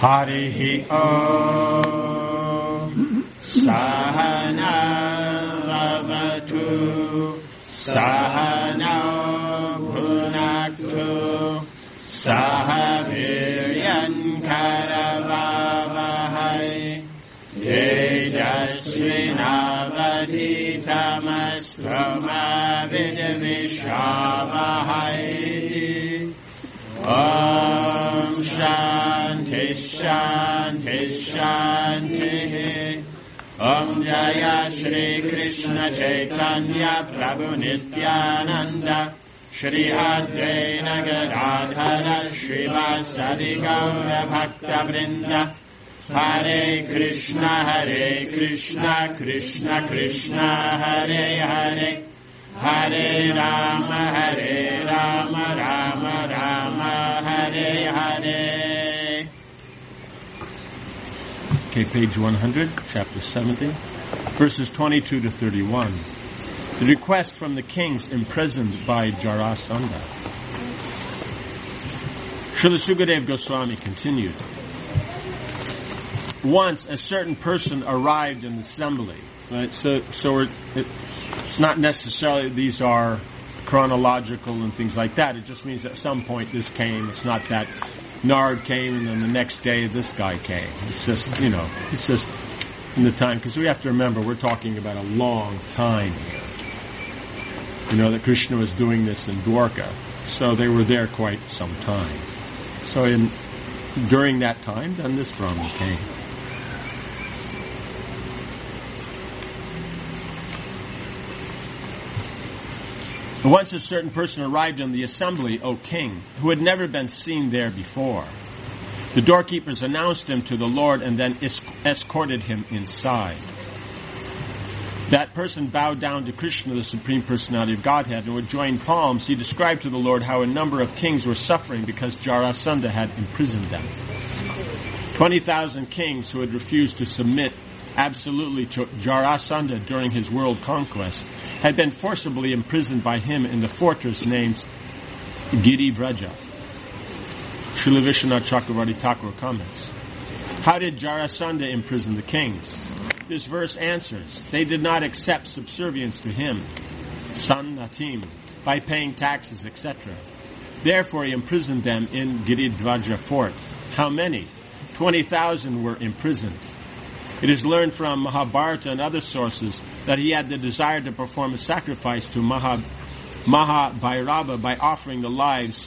Harihi Om Sahana Vavatu Sahana Bhunaktu Sahaviryan Karavavahai Tejasvinavaditamastroma Vidvishavahai Om Shanti Shanti Shanti Om Jaya Shri Krishna Chaitanya Prabhu Nityananda Shri Advaita Gadadhara Srivasadi Gaura Bhakta Vrinda Hare Krishna Krishna Krishna Hare Hare Hare Rama Rama Rama Hare Hare. Okay, page 100, chapter 70, verses 22 to 31. The request from the kings imprisoned by Jarasandha. Srila Sukadeva Goswami continued. Once a certain person arrived in the assembly. Right? So it's not necessarily these are chronological and things like that. It just means that at some point this came. It's not that Nard came and then the next day this guy came. It's just, it's just in the time. Because we have to remember, we're talking about a long time here. That Krishna was doing this in Dwarka. So they were there quite some time. So during that time, then this Brahman came. Once a certain person arrived in the assembly, O king, who had never been seen there before. The doorkeepers announced him to the Lord and then escorted him inside. That person bowed down to Krishna, the Supreme Personality of Godhead, and with joined palms he described to the Lord how a number of kings were suffering because Jarasandha had imprisoned them. 20,000 kings who had refused to submit absolutely to Jarasandha during his world conquest had been forcibly imprisoned by him in the fortress named Girivraja. Srila Vishwanath Chakravarti Thakur comments, how did Jarasandha imprison the kings? This verse answers, they did not accept subservience to him, sannatim, by paying taxes, etc. Therefore he imprisoned them in Girivraja fort. How many? 20,000 were imprisoned. It is learned from Mahabharata and other sources that he had the desire to perform a sacrifice to Mahabhairava by offering the lives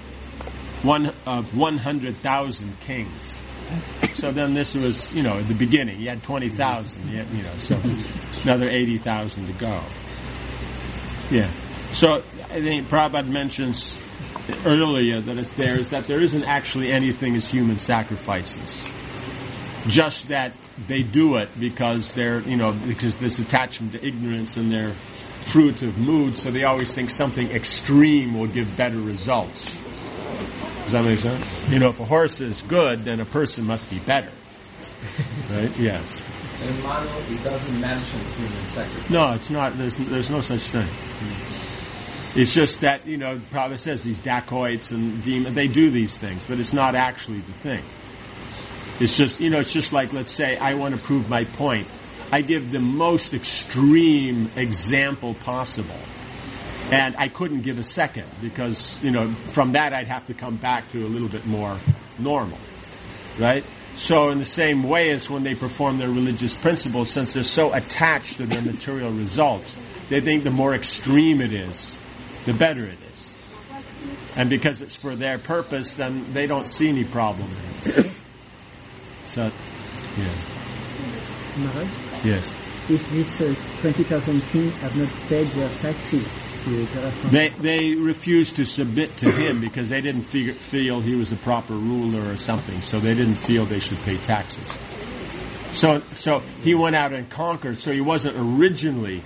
of 100,000 kings. So then this was, at the beginning. He had 20,000, so another 80,000 to go. Yeah. So I think Prabhupada mentions earlier that it's there is that there isn't actually anything as human sacrifices. Just that they do it because because this attachment to ignorance and their fruit of mood, so they always think something extreme will give better results. Does that make sense? If a horse is good, then a person must be better. Right? Yes. So in Manu, it doesn't mention human sacrifice. No, it's not. There's no such thing. It's just that, Prabhupada says these dacoits and demons, they do these things, but it's not actually the thing. It's just, it's just like, let's say, I want to prove my point. I give the most extreme example possible. And I couldn't give a second because, from that I'd have to come back to a little bit more normal. Right? So in the same way as when they perform their religious principles, since they're so attached to their material results, they think the more extreme it is, the better it is. And because it's for their purpose, then they don't see any problem in it. So, yeah. Maharaj? Yes. If these 20,000 kings have not paid their taxes to Jarasandha, they refused to submit to him because they didn't feel he was a proper ruler or something. So they didn't feel they should pay taxes. So he went out and conquered. So he wasn't originally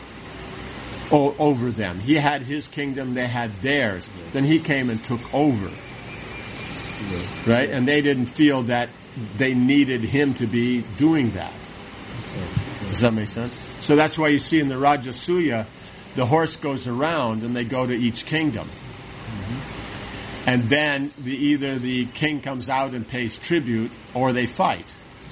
over them. He had his kingdom, they had theirs. Then he came and took over. Right? And they didn't feel that they needed him to be doing that. Does that make sense? So that's why you see in the Rajasuya, the horse goes around and they go to each kingdom. And then either the king comes out and pays tribute, or they fight.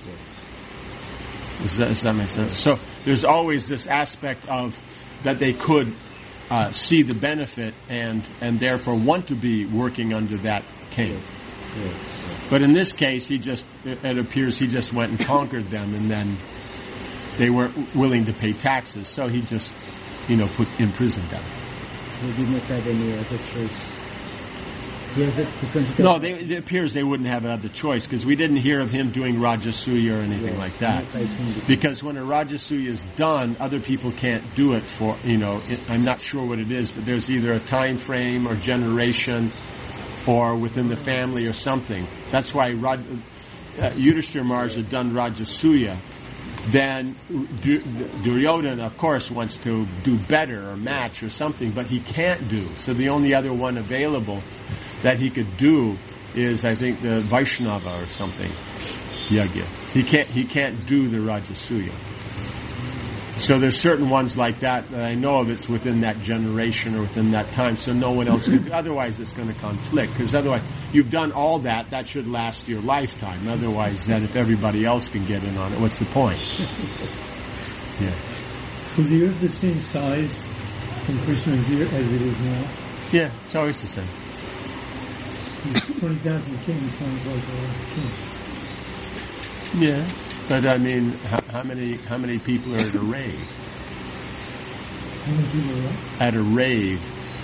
Does that make sense? So there's always this aspect of that they could see the benefit and therefore want to be working under that king. But in this case, it appears he just went and conquered them, and then they weren't willing to pay taxes, so he just, imprisoned them. They did not have any other choice. No, it appears they wouldn't have another choice, because we didn't hear of him doing Rajasuya or anything like that. Because when a Rajasuya is done, other people can't do it for, I'm not sure what it is, but there's either a time frame or generation or within the family or something. That's why Yudhishthira Maharaj had done Rajasuya. Then Duryodhana, of course, wants to do better or match or something, but he can't do. So the only other one available that he could do is, I think, the Vaishnava or something, Yagya. He can't do the Rajasuya. So there's certain ones like that I know of. It's within that generation or within that time, so no one else can do. Otherwise, it's going to conflict, because otherwise, you've done all that should last your lifetime. Otherwise, then if everybody else can get in on it, what's the point? Yeah. Was the earth the same size from Krishna's year as it is now? Yeah, it's always the same. 20,000 kings sounds like a king. Yeah. But I mean, how many people are at a rave? How many people are what? At a rave.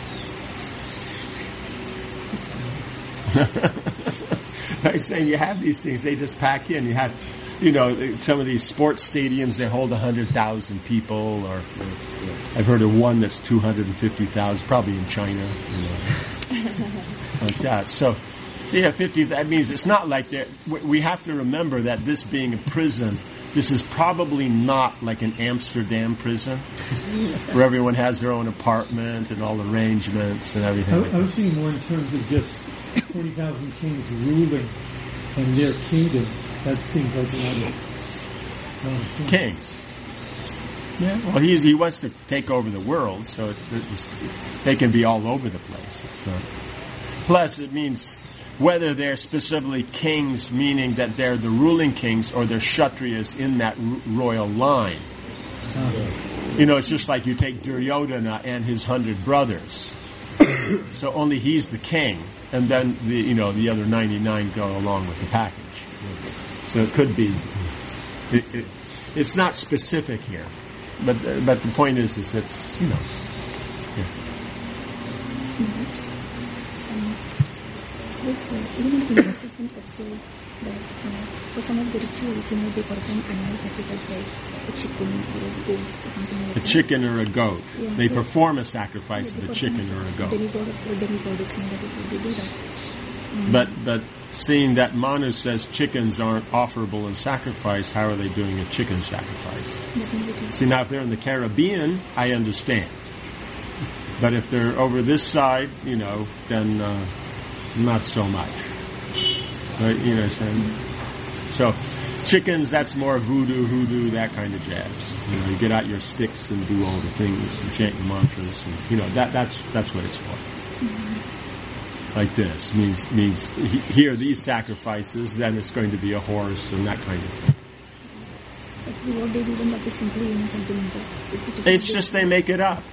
I'm saying you have these things, they just pack in. You have, some of these sports stadiums, they hold 100,000 people, or I've heard of one that's 250,000, probably in China, like that. So, 50, that means it's not like that. We have to remember that this being a prison, this is probably not like an Amsterdam prison, where everyone has their own apartment and all arrangements and everything. I was thinking more in terms of just 40,000 kings ruling and their kingdom. That seems like a lot of kings. Yeah. Well, he wants to take over the world, so they can be all over the place. So, plus, it means whether they're specifically kings, meaning that they're the ruling kings, or they're Kshatriyas in that royal line. It's just like you take Duryodhana and his 100 brothers. So only he's the king, and then the other 99 go along with the package. So it could be. It's not specific here, but the point is it's Yeah. Even in the New Testament also, that for some of the rituals, they perform animal sacrifice like a chicken or a goat or something like that. A chicken or a goat. Yeah, they perform a sacrifice of a chicken or a goat. Demigod is saying that is what they do that. But seeing that Manu says chickens aren't offerable in sacrifice, how are they doing a chicken sacrifice? See, now if they're in the Caribbean, I understand. But if they're over this side, then not so much. Right? You know what I'm saying? So, chickens, that's more voodoo, hoodoo, that kind of jazz. You get out your sticks and do all the things and chant your mantras. And, that's what it's for. Mm-hmm. Like this means here these sacrifices, then it's going to be a horse and that kind of thing. Actually, what they do then that is simply something like that. It's just they make it up.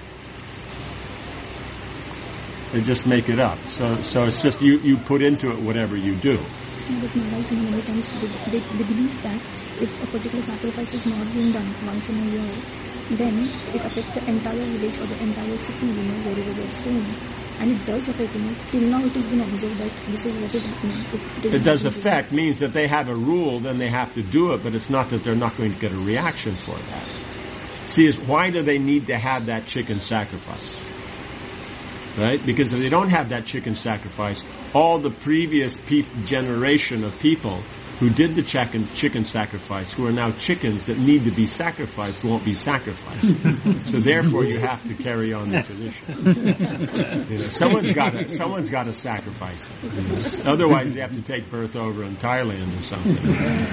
They just make it up. So it's just you put into it whatever you do. But Maharaj, in a sense, they believe that if a particular sacrifice is not being done once in a year, then it affects the entire village or the entire city, wherever they're staying. And it does affect, till now it has been observed that this is what is happening. It does affect means that they have a rule, then they have to do it, but it's not that they're not going to get a reaction for that. See, why do they need to have that chicken sacrifice? Right? Because if they don't have that chicken sacrifice, all the previous generation of people who did the chicken sacrifice, who are now chickens that need to be sacrificed, won't be sacrificed. So therefore, you have to carry on the tradition. Someone's got to sacrifice it. Otherwise, they have to take birth over in Thailand or something.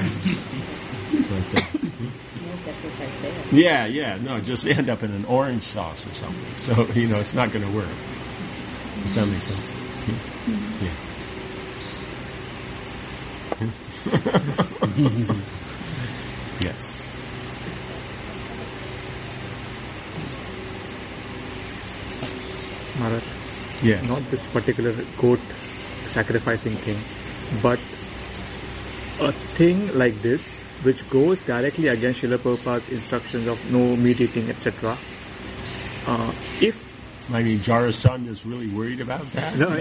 No, just end up in an orange sauce or something. So it's not going to work. Does that make sense? Yes. Maharaj, Yes. not this particular goat sacrificing thing, but a thing like this which goes directly against Srila Prabhupada's instructions of no meat eating, etc. If I mean, Jarasandha is really worried about that. no,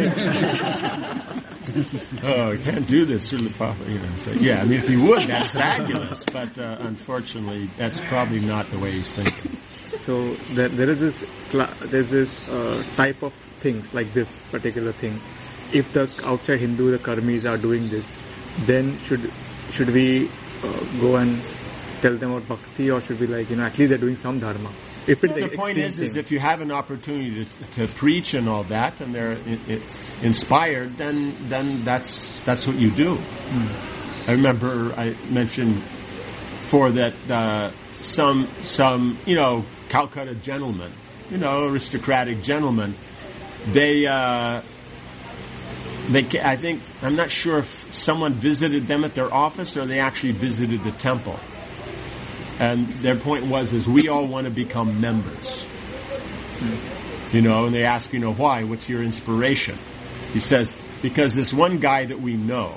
Oh, I can't do this, Srila Prabhupada. You know, so, yeah, I mean, if he would, that's fabulous. But unfortunately, that's probably not the way he's thinking. so there is this there's this type of things like this particular thing. If the outside Hindu, the karmis are doing this, then should we go and tell them about bhakti, or should we at least they're doing some dharma? If it's The point is if you have an opportunity to preach and all that, and they're inspired, then that's what you do. I remember I mentioned before that some Calcutta gentlemen, aristocratic gentlemen, I think, I'm not sure if someone visited them at their office or they actually visited the temple. And their point was, we all want to become members. And they ask, why? What's your inspiration? He says, because this one guy that we know,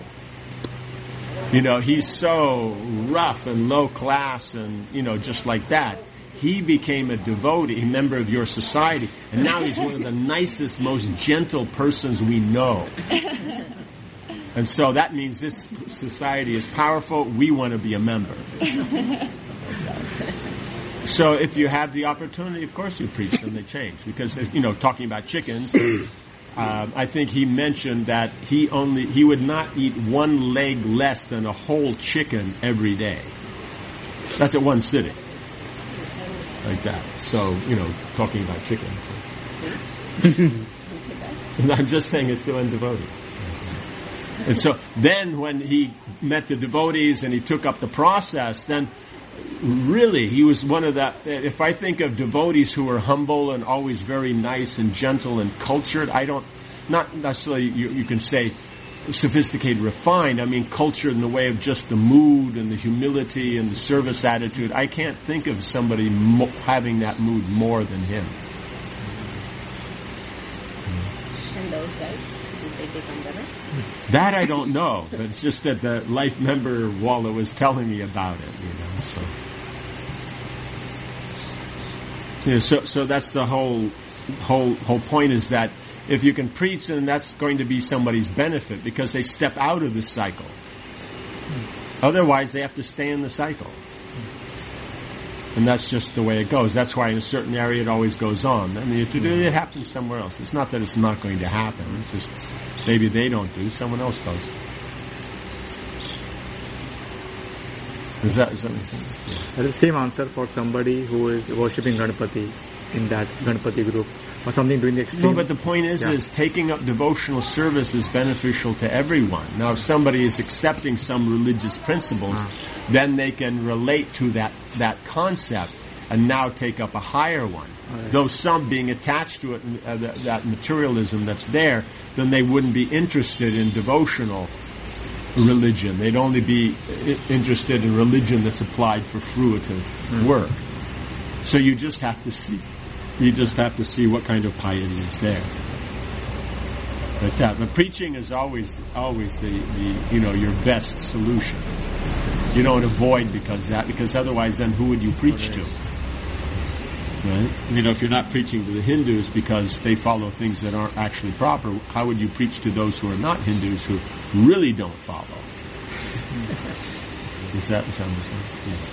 he's so rough and low class and, just like that. He became a devotee, a member of your society, and now he's one of the nicest, most gentle persons we know. And so that means this society is powerful. We want to be a member. So if you have the opportunity, of course you preach them, they change. Because, talking about chickens, I think he mentioned that he would not eat one leg less than a whole chicken every day. That's at one sitting. Like that. So, talking about chickens. And I'm just saying it's to a devotee. And so then when he met the devotees and he took up the process, then really he was one of the, if I think of devotees who are humble and always very nice and gentle and cultured, not necessarily you can say sophisticated, refined, I mean cultured in the way of just the mood and the humility and the service attitude. I can't think of somebody having that mood more than him. And those guys, did they become better? That I don't know, but it's just that the life member Walla was telling me about it, So that's the whole point, is that if you can preach, then that's going to be somebody's benefit, because they step out of the cycle. Otherwise, they have to stay in the cycle. And that's just the way it goes. That's why in a certain area it always goes on. I mean, it happens somewhere else. It's not that it's not going to happen. It's just maybe they don't do, someone else does. Does that make sense? Yeah. That is the same answer for somebody who is worshipping Ganpati in that Ganpati group, or something doing the extreme. No, but the point is taking up devotional service is beneficial to everyone. Now, if somebody is accepting some religious principles, then they can relate to that concept and now take up a higher one. Right. Though some being attached to it, that materialism that's there, then they wouldn't be interested in devotional religion. They'd only be interested in religion that's applied for fruitive work. So you just have to see. You just have to see what kind of piety is there. Like that. But preaching is always the your best solution. You don't avoid because otherwise then who would you preach to? Right? If you're not preaching to the Hindus because they follow things that aren't actually proper, how would you preach to those who are not Hindus who really don't follow? Does that sound the sense? Yeah.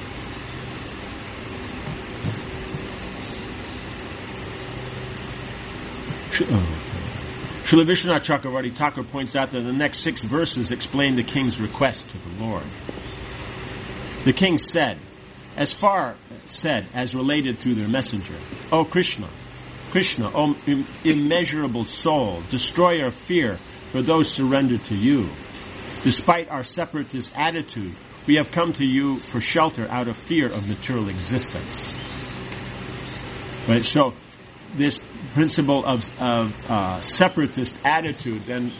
Srila Vishwanath Chakravarti Thakur points out that the next 6 verses explain the king's request to the Lord. The king said, as far said as related through their messenger, O Krishna, O immeasurable soul, destroyer of fear for those surrendered to you. Despite our separatist attitude, we have come to you for shelter out of fear of material existence. Right? So, this principle of separatist attitude, then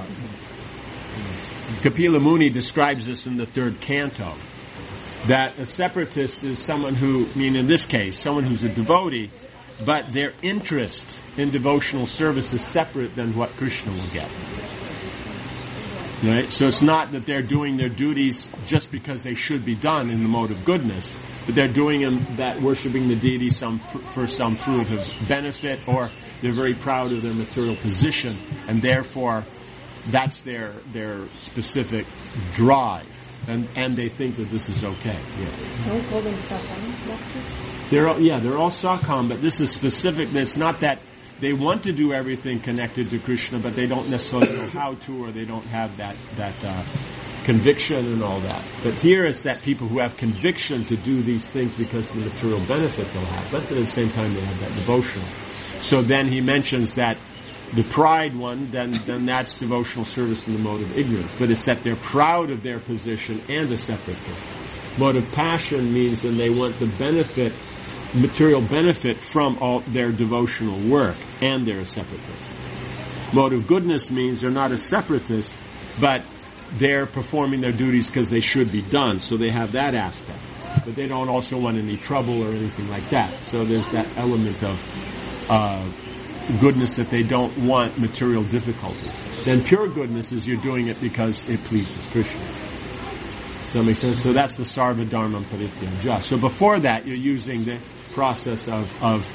Kapila Muni describes this in the 3rd canto, that a separatist is someone who, in this case, someone who's a devotee, but their interest in devotional service is separate than what Krishna will get. Right? So it's not that they're doing their duties just because they should be done in the mode of goodness, but they're doing them that worshiping the deity for some fruit of benefit, or they're very proud of their material position, and therefore that's their specific drive, and they think that this is okay. Yeah. Don't call them Sakam. They're all Sakam, but this is specific. It's not that they want to do everything connected to Krishna, but they don't necessarily know how to, or they don't have that conviction and all that. But here it's that people who have conviction to do these things because of the material benefit they'll have, but at the same time they have that devotional. So then he mentions that the pride one, then that's devotional service in the mode of ignorance. But it's that they're proud of their position and the separatist. Mode of passion means that they want the benefit, material benefit from all their devotional work, and they're a separatist. Mode of goodness means they're not a separatist, but they're performing their duties because they should be done, so they have that aspect. But they don't also want any trouble or anything like that. So there's that element of goodness that they don't want material difficulties. Then pure goodness is you're doing it because it pleases Krishna. Does that make sense? So that's the Sarva Dharma Parityaja. So before that, you're using the process of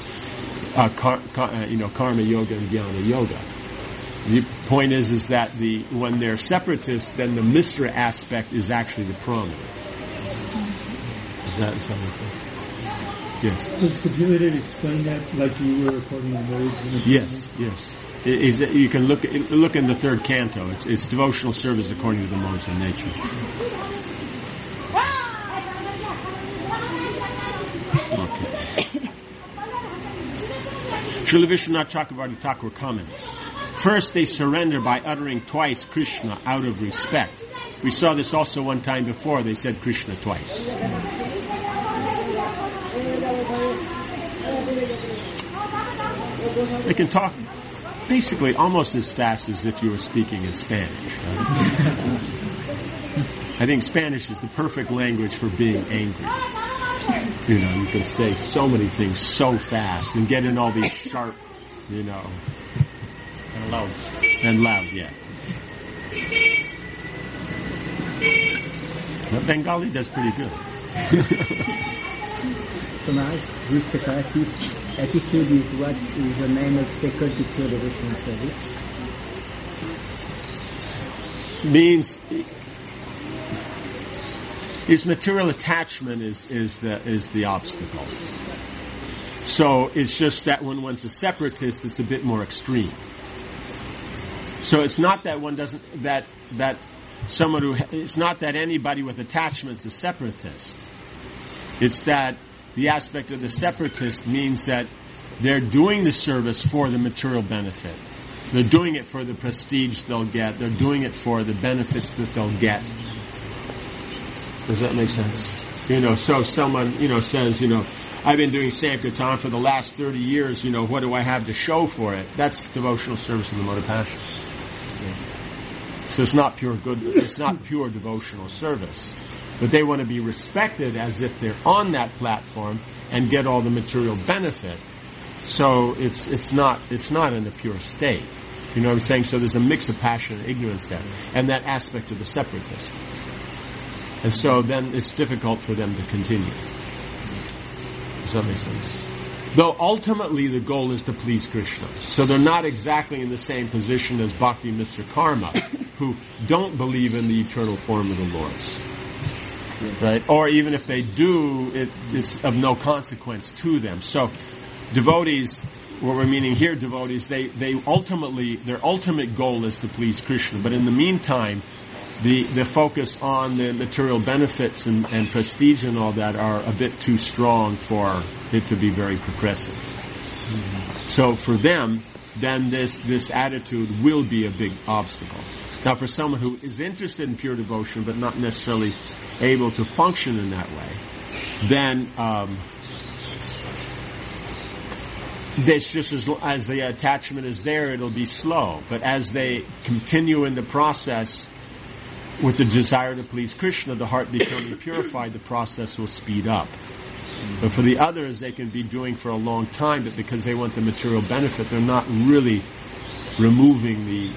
karma yoga and jnana yoga. The point is that when they're separatists, then the Misra aspect is actually the prominent. Is that something? Yes. Does Kapila explain that like you were according to modes? Yes. You can look in the 3rd canto. It's devotional service according to the modes of nature. Okay. Srila Vishwanath Chakravarti Thakur comments. First, they surrender by uttering twice Krishna out of respect. We saw this also one time before. They said Krishna twice. They can talk basically almost as fast as if you were speaking in Spanish. Right? I think Spanish is the perfect language for being angry. You can say so many things so fast and get in all these sharp, and loud. And loud, yeah. But Bengali does pretty good. So Maharaj, this separatist attitude is what is the name of sacred to pure devotional service? Means his material attachment is the obstacle. So it's just that when one's a separatist, it's a bit more extreme. So it's not that one doesn't it's not that anybody with attachments is separatist. It's that the aspect of the separatist means that they're doing the service for the material benefit. They're doing it for the prestige they'll get. They're doing it for the benefits that they'll get. Does that make sense? So someone, says, I've been doing Sankirtan for the last 30 years, what do I have to show for it? That's devotional service in the mode of passion. Yeah. So it's not pure devotional service. But they want to be respected as if they're on that platform and get all the material benefit. So it's not in a pure state. You know what I'm saying? So there's a mix of passion and ignorance there. And that aspect of the separatist. And so then it's difficult for them to continue. Does that make sense? Though ultimately the goal is to please Krishna. So they're not exactly in the same position as Bhakti Mr. Karma, who don't believe in the eternal form of the Lord's. Right? Or even if they do, it is of no consequence to them. So devotees, what we're meaning here, devotees, they ultimately, their ultimate goal is to please Krishna. But in the meantime, the focus on the material benefits and prestige and all that are a bit too strong for it to be very progressive. Mm-hmm. So for them, then this attitude will be a big obstacle. Now for someone who is interested in pure devotion but not necessarily able to function in that way, then It's just as the attachment is there, it'll be slow. But as they continue in the process with the desire to please Krishna, the heart becoming purified, the process will speed up. But for the others, they can be doing for a long time, but because they want the material benefit, they're not really removing the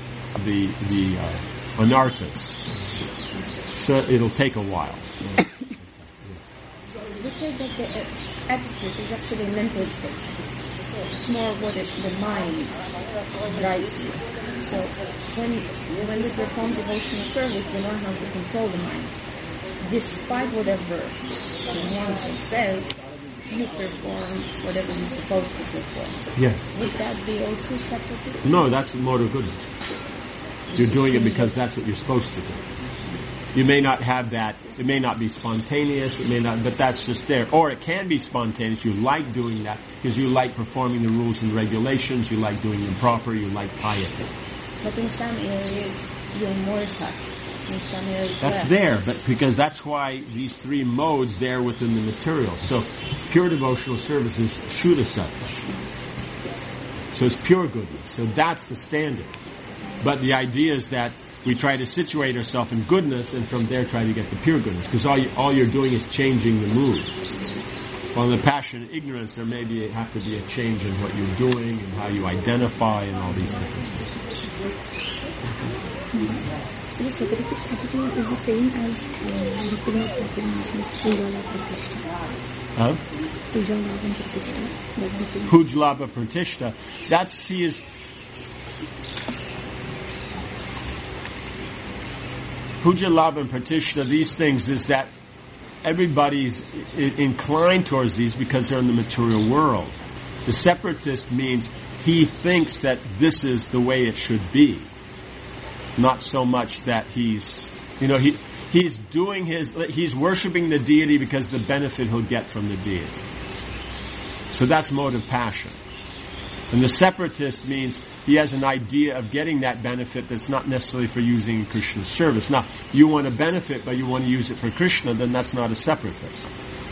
anarthas. So it'll take a while. We say that the attitude is actually a mental state. It's more what the mind drives you. So when we perform devotional service, we learn how to control the mind. Despite whatever the monster says, you perform whatever you're supposed to perform. Yes. Would that be also separatist? No, that's the mode of goodness. You're doing it because that's what you're supposed to do. You may not have that, it may not be spontaneous, it may not, but that's just there. Or it can be spontaneous, you like doing that, because you like performing the rules and regulations, you like doing them proper, you like piety. But in some areas, you're more attached. In some areas, that's less. there, but because that's why these three modes there within the material. So, pure devotional service is Shuddha Sattva. So it's pure goodness. So that's the standard. But the idea is that we try to situate ourselves in goodness, and from there try to get the pure goodness. Because all you're doing is changing the mood. While in the passion and ignorance, there may have to be a change in what you're doing and how you identify and all these different things. So the separatist attitude is the same as Bhaktivinoda Thakur mentions Puja Labha Pratishta. Huh? Puja Labha Pratishta. Puja Labha Pratishta. She is... Puja, Labha, and Pratishta, these things, is that everybody's inclined towards these because they're in the material world. The separatist means he thinks that this is the way it should be. Not so much that he's worshiping the deity because the benefit he'll get from the deity. So that's mode of passion. And the separatist means he has an idea of getting that benefit that's not necessarily for using Krishna's service. Now, you want a benefit, but you want to use it for Krishna, then that's not a separatist.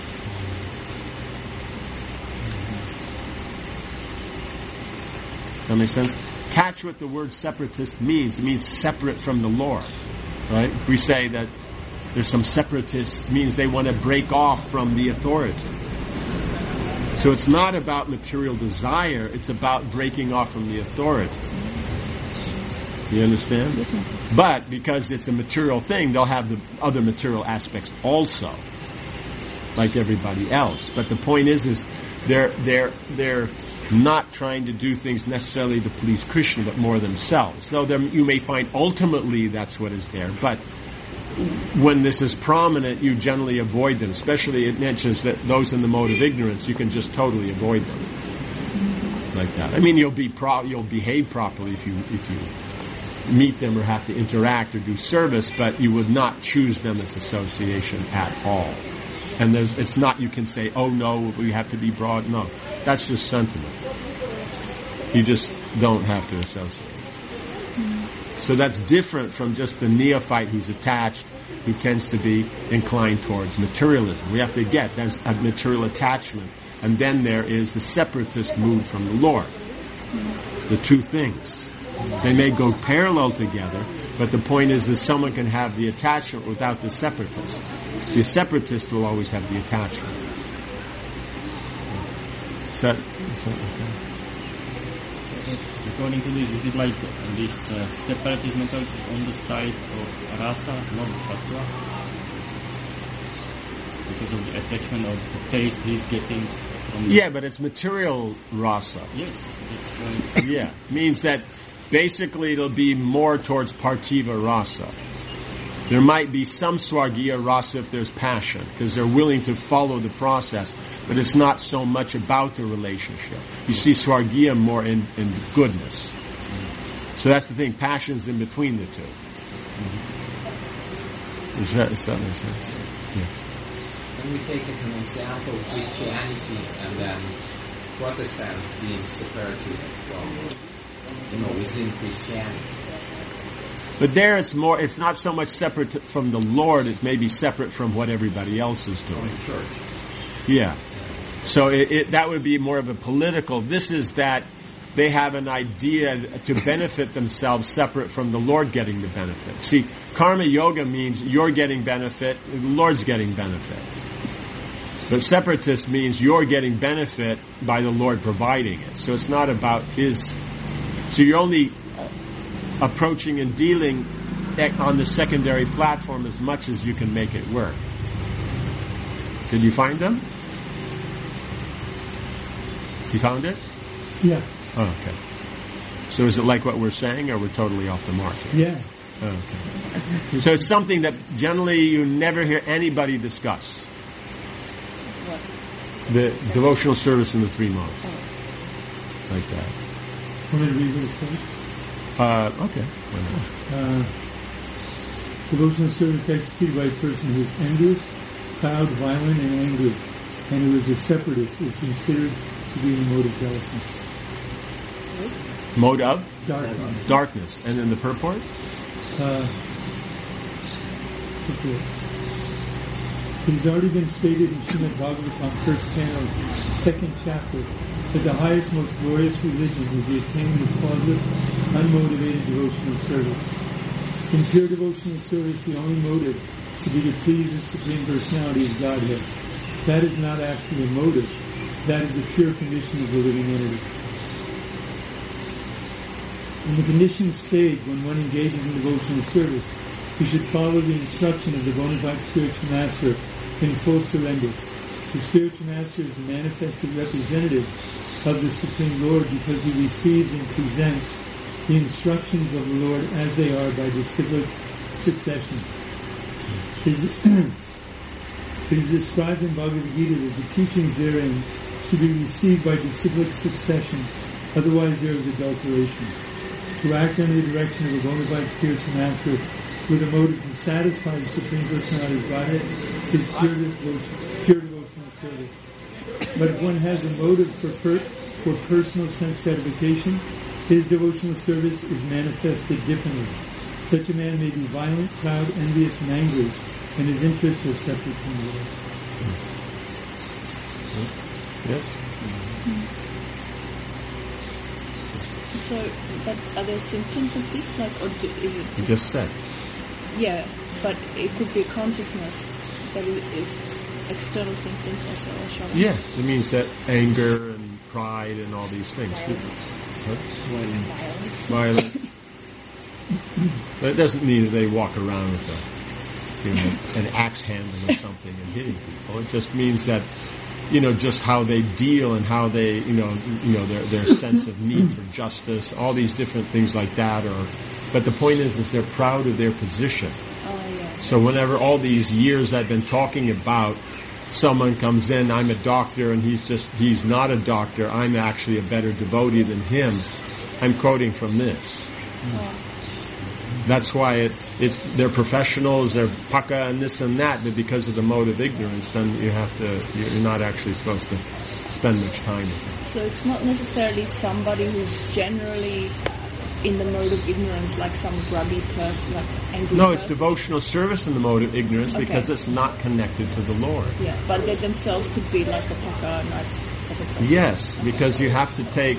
Does that make sense? Catch what the word separatist means. It means separate from the Lord. Right? If we say that there's some separatists, it means they want to break off from the authority. So it's not about material desire, it's about breaking off from the authority. You understand? Yes, sir. But because it's a material thing, they'll have the other material aspects also, like everybody else. But the point is they're not trying to do things necessarily to please Krishna, but more themselves. Though you may find ultimately that's what is there, but when this is prominent, you generally avoid them. Especially it mentions that those in the mode of ignorance, you can just totally avoid them like that. I mean, you'll behave properly if you meet them or have to interact or do service, but you would not choose them as association at all. And it's not you can say, oh no, we have to be broad. No, that's just sentiment. You just don't have to associate. So that's different from just the neophyte who's attached, who tends to be inclined towards materialism. We have to get there's a material attachment, and then there is the separatist move from the Lord. The two things. They may go parallel together, but the point is that someone can have the attachment without the separatist. The separatist will always have the attachment. Okay. According to this, is it like this separatist mentality is on the side of rasa, not tattva? Because of the attachment of the taste he's getting from... Yeah, but it's material rasa. Yes. Yeah, means that basically it'll be more towards partiva rasa. There might be some swargiya rasa if there's passion, because they're willing to follow the process, but it's not so much about the relationship. You see swargiya more in goodness. So that's the thing, passion's in between the two. Does that make sense? Yes. When we take as an example Christianity and then Protestants being separatists from, within Christianity. But there it's not so much separate from the Lord, it's maybe separate from what everybody else is doing. Church. Yeah. So that would be more of a political. This is that they have an idea to benefit themselves separate from the Lord getting the benefit. See, karma yoga means you're getting benefit, the Lord's getting benefit. But separatist means you're getting benefit by the Lord providing it. So it's not about his. So you're only approaching and dealing on the secondary platform as much as you can make it work. Did you find them? You found it? Yeah. Oh, okay. So is it like what we're saying, or we're totally off the mark here? Yeah. Oh, okay. So it's something that generally you never hear anybody discuss. What? The devotional service in the three modes. Like that. Want me to read what it says? Okay. Devotional service executed by a person who is envious, proud, violent, and angry, and who is a separatist, is considered to be in the mode of darkness. Mode of? Darkness. Darkness. And then the purport? It has already been stated in Srimad Bhagavatam, 1st channel, 2nd chapter, that the highest, most glorious religion is the attainment of causeless, unmotivated devotional service. In pure devotional service, the only motive to be to please the Supreme Personality is Godhead. That is not actually a motive. That is the pure condition of the living entity. In the conditioned stage, when one engages in devotional service, we should follow the instruction of the bona fide spiritual master in full surrender. The spiritual master is the manifested representative of the Supreme Lord because he receives and presents the instructions of the Lord as they are by disciplic succession. It is described in Bhagavad Gita that the teachings therein should be received by disciplic succession, otherwise there is adulteration. To act under the direction of a bona fide spiritual master with a motive to satisfy the Supreme Personality of Godhead is pure devotional service. But if one has a motive for personal sense gratification, his devotional service is manifested differently. Such a man may be violent, proud, envious, and angry, and his interests are separate from the Lord. Yes. So, but are there symptoms of this? Like, or is it? You just said. Yeah, but it could be consciousness that is external symptoms also. Or shall I? Yes, it means that anger and pride and all these things. Violent. But it doesn't mean that they walk around with an axe handle or something and hitting people. It just means that, just how they deal and how they, their sense of need for justice, all these different things like that. But the point is they're proud of their position. Oh, yeah. So whenever all these years I've been talking about, someone comes in, I'm a doctor, and he's not a doctor, I'm actually a better devotee than him, I'm quoting from this. Oh. That's why they're professionals, they're paka and this and that, but because of the mode of ignorance, then you're not actually supposed to spend much time with them. So it's not necessarily somebody who's generally in the mode of ignorance, like some grubby person, like angry No, person. it's devotional service in the mode of ignorance because it's not connected to the Lord. Yeah, but they themselves could be like a paka, nice as a person. Yes, because you have to take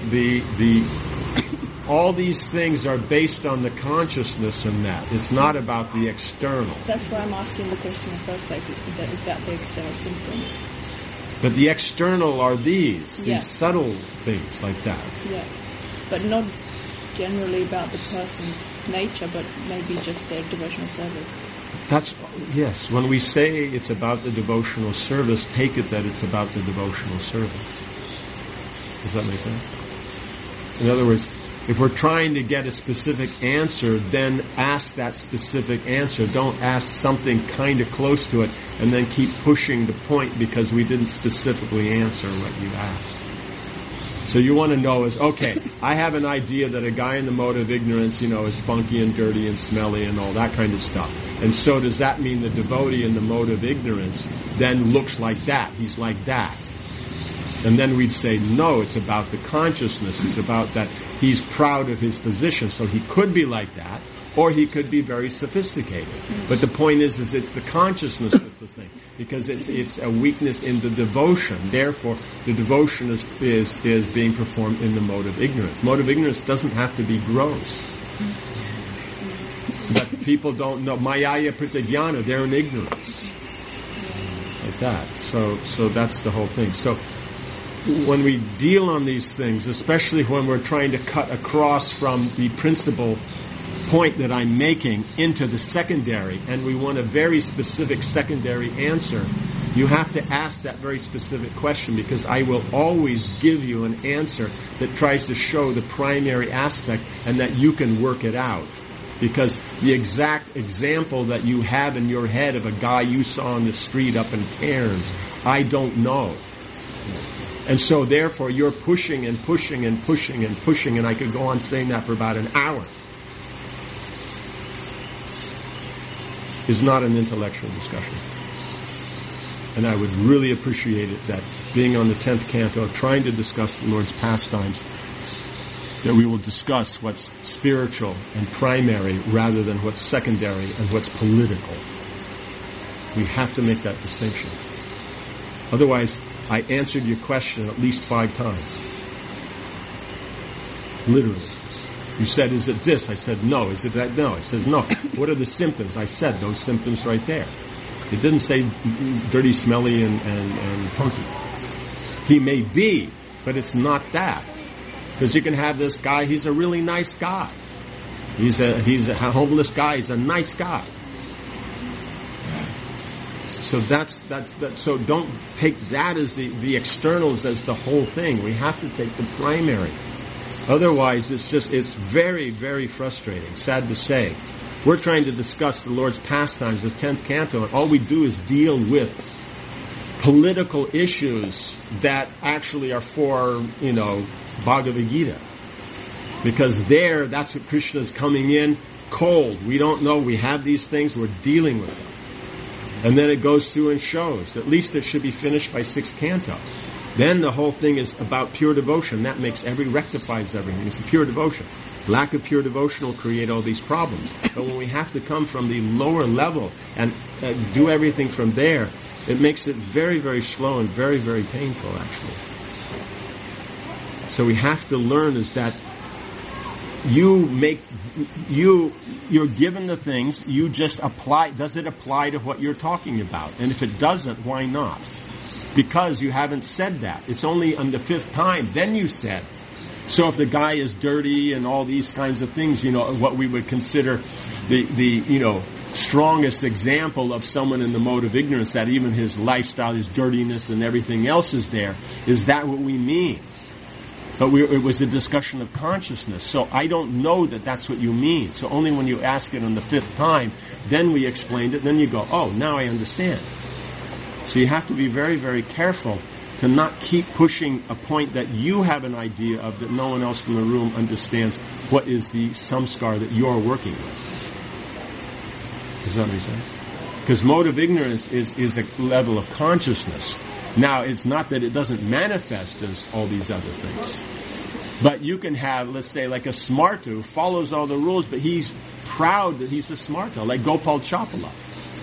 all these things are based on the consciousness in that. It's not about the external. That's why I'm asking the question in the first place, is that the external symptoms? But the external are these Yeah. subtle things like that. Yeah, but not generally about the person's nature, but maybe just their devotional service. Yes, when we say it's about the devotional service, take it that it's about the devotional service. Does that make sense? In other words, if we're trying to get a specific answer, then ask that specific answer. Don't ask something kind of close to it and then keep pushing the point because we didn't specifically answer what you asked. So you want to know is, okay, I have an idea that a guy in the mode of ignorance, is funky and dirty and smelly and all that kind of stuff. And so does that mean the devotee in the mode of ignorance then looks like that? He's like that. And then we'd say, no, it's about the consciousness. It's about that he's proud of his position. So he could be like that, or he could be very sophisticated. But the point is it's the consciousness of the thing, because it's a weakness in the devotion. Therefore, the devotion is being performed in the mode of ignorance. Mode of ignorance doesn't have to be gross. But people don't know. Mayaya Pratyajnana, they're in ignorance. Like that. So that's the whole thing. So when we deal on these things, especially when we're trying to cut across from the principal point that I'm making into the secondary, and we want a very specific secondary answer, you have to ask that very specific question, because I will always give you an answer that tries to show the primary aspect and that you can work it out. Because the exact example that you have in your head of a guy you saw on the street up in Cairns, I don't know. And so therefore you're pushing and pushing and pushing and pushing, and I could go on saying that for about an hour. Is not an intellectual discussion. And I would really appreciate it that being on the 10th canto, trying to discuss the Lord's pastimes, that we will discuss what's spiritual and primary rather than what's secondary and what's political. We have to make that distinction. Otherwise, I answered your question at least 5 times. Literally. You said, is it this? I said, no. Is it that? No. I said, no. What are the symptoms? I said, those symptoms right there. It didn't say dirty, smelly, and funky. He may be, but it's not that. Because you can have this guy, he's a really nice guy. He's a homeless guy, he's a nice guy. So that's so don't take that as the externals as the whole thing. We have to take the primary. Otherwise it's very, very frustrating, sad to say. We're trying to discuss the Lord's pastimes, the 10th canto, and all we do is deal with political issues that actually are for, Bhagavad Gita. Because that's what Krishna's coming in cold. We don't know. We have these things. We're dealing with them. And then it goes through and shows. At least it should be finished by 6th canto. Then the whole thing is about pure devotion. That rectifies everything. It's the pure devotion. Lack of pure devotion will create all these problems. But when we have to come from the lower level and do everything from there, it makes it very, very slow and very, very painful, actually. So we have to learn is that you're given the things, you just apply. Does it apply to what you're talking about? And if it doesn't, why not? Because you haven't said that. It's only on the 5th time, then you said. So if the guy is dirty and all these kinds of things, what we would consider the strongest example of someone in the mode of ignorance, that even his lifestyle, his dirtiness and everything else is there, is that what we mean? But it was a discussion of consciousness, so I don't know that that's what you mean. So only when you ask it on the 5th time, then we explained it, then you go, oh, now I understand. So you have to be very, very careful to not keep pushing a point that you have an idea of that no one else in the room understands what is the samskar that you're working with. Does that make sense? Because mode of ignorance is a level of consciousness. Now, it's not that it doesn't manifest as all these other things. But you can have, let's say, like a smarta who follows all the rules, but he's proud that he's a smarta, like Gopal Chapala.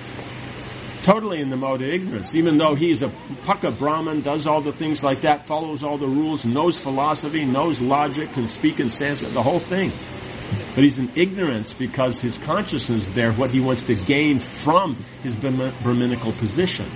Totally in the mode of ignorance. Even though he's a Paka Brahman, does all the things like that, follows all the rules, knows philosophy, knows logic, can speak in Sanskrit, the whole thing. But he's in ignorance because his consciousness is there, what he wants to gain from his Brahminical position.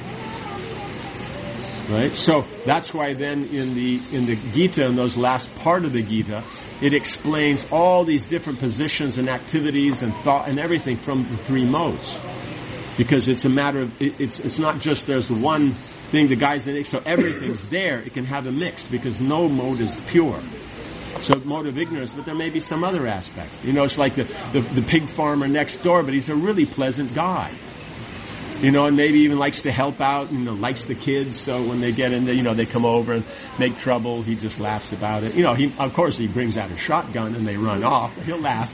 Right? So that's why then in the Gita, in those last part of the Gita, it explains all these different positions and activities and thought and everything from the 3 modes. Because it's a matter of, it's not just there's one thing, the guy's in it, so everything's there. It can have a mix because no mode is pure. So mode of ignorance, but there may be some other aspect. It's like the pig farmer next door, but he's a really pleasant guy. And maybe even likes to help out, likes the kids, so when they get in there, they come over and make trouble, he just laughs about it. Of course he brings out a shotgun and they run off, he'll laugh,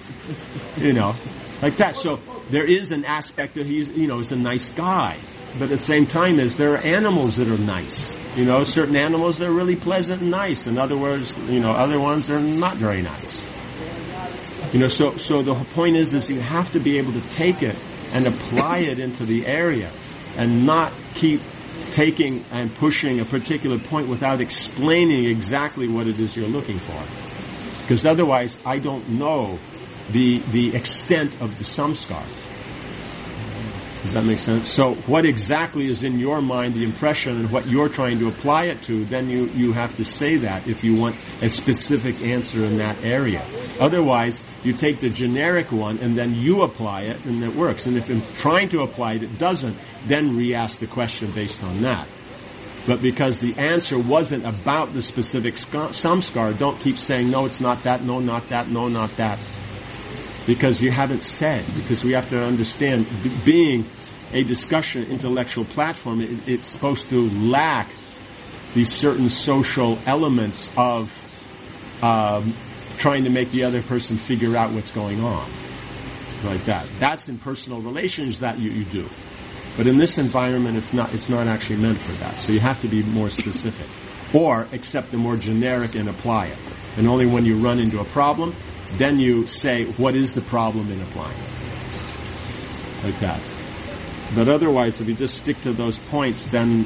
like that. So there is an aspect that he's, is a nice guy. But at the same time there are animals that are nice. Certain animals that are really pleasant and nice. In other words, other ones are not very nice. So the point is you have to be able to take it and apply it into the area and not keep taking and pushing a particular point without explaining exactly what it is you're looking for. Because otherwise, I don't know the extent of the samskar. Does that make sense? So what exactly is in your mind, the impression, and what you're trying to apply it to, then you have to say that if you want a specific answer in that area. Otherwise, you take the generic one and then you apply it and it works. And if in trying to apply it, it doesn't, then re-ask the question based on that. But because the answer wasn't about the specific samskar, don't keep saying, no, it's not that, no, not that, no, not that. Because you haven't said, because we have to understand, being a discussion intellectual platform, it's supposed to lack these certain social elements of trying to make the other person figure out what's going on. Like that. That's in personal relations that you do. But in this environment, it's not actually meant for that. So you have to be more specific. Or accept the more generic and apply it. And only when you run into a problem, then you say, what is the problem in applying it? Like that. But otherwise, if you just stick to those points, then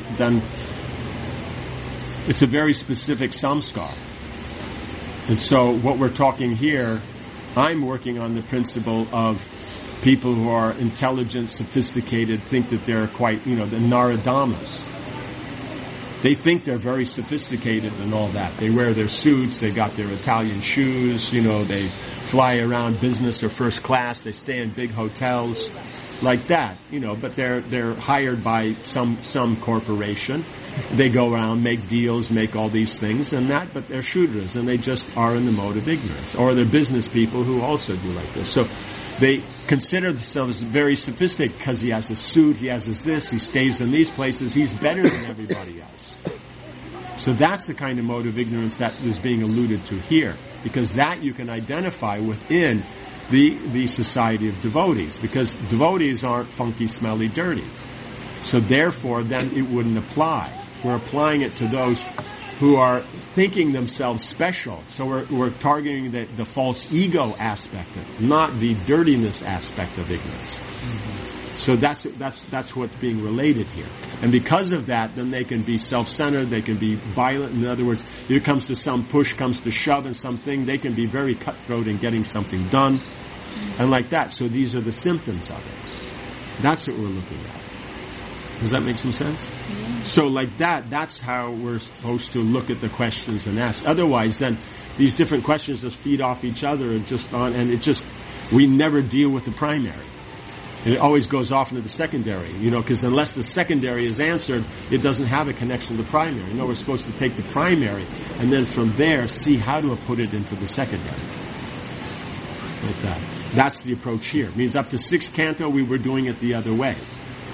it's a very specific samskar. And so what we're talking here, I'm working on the principle of people who are intelligent, sophisticated, think that they're quite, the Naradamas. They think they're very sophisticated and all that. They wear their suits, they got their Italian shoes, they fly around business or first class, they stay in big hotels, like that, but they're hired by some corporation. They go around, make deals, make all these things and that, but they're Shudras and they just are in the mode of ignorance. Or they're business people who also do like this. So they consider themselves very sophisticated because he has a suit, he has this, he stays in these places, he's better than everybody else. So that's the kind of mode of ignorance that is being alluded to here, because that you can identify within the society of devotees, because devotees aren't funky, smelly, dirty. So therefore, then it wouldn't apply. We're applying it to those who are thinking themselves special. So we're targeting the false ego aspect of it, not the dirtiness aspect of ignorance. Mm-hmm. So that's what's being related here. And because of that, then they can be self-centered, they can be violent. In other words, if it comes to some push, comes to shove and something, they can be very cutthroat in getting something done. And like that. So these are the symptoms of it. That's what we're looking at. Does that make some sense? Yeah. So like that's how we're supposed to look at the questions and ask. Otherwise, then these different questions just feed off each other and we never deal with the primary. And it always goes off into the secondary, because unless the secondary is answered, it doesn't have a connection to the primary. We're supposed to take the primary and then from there see how to put it into the secondary. Like that. That's the approach here. It means up to 6th canto, we were doing it the other way.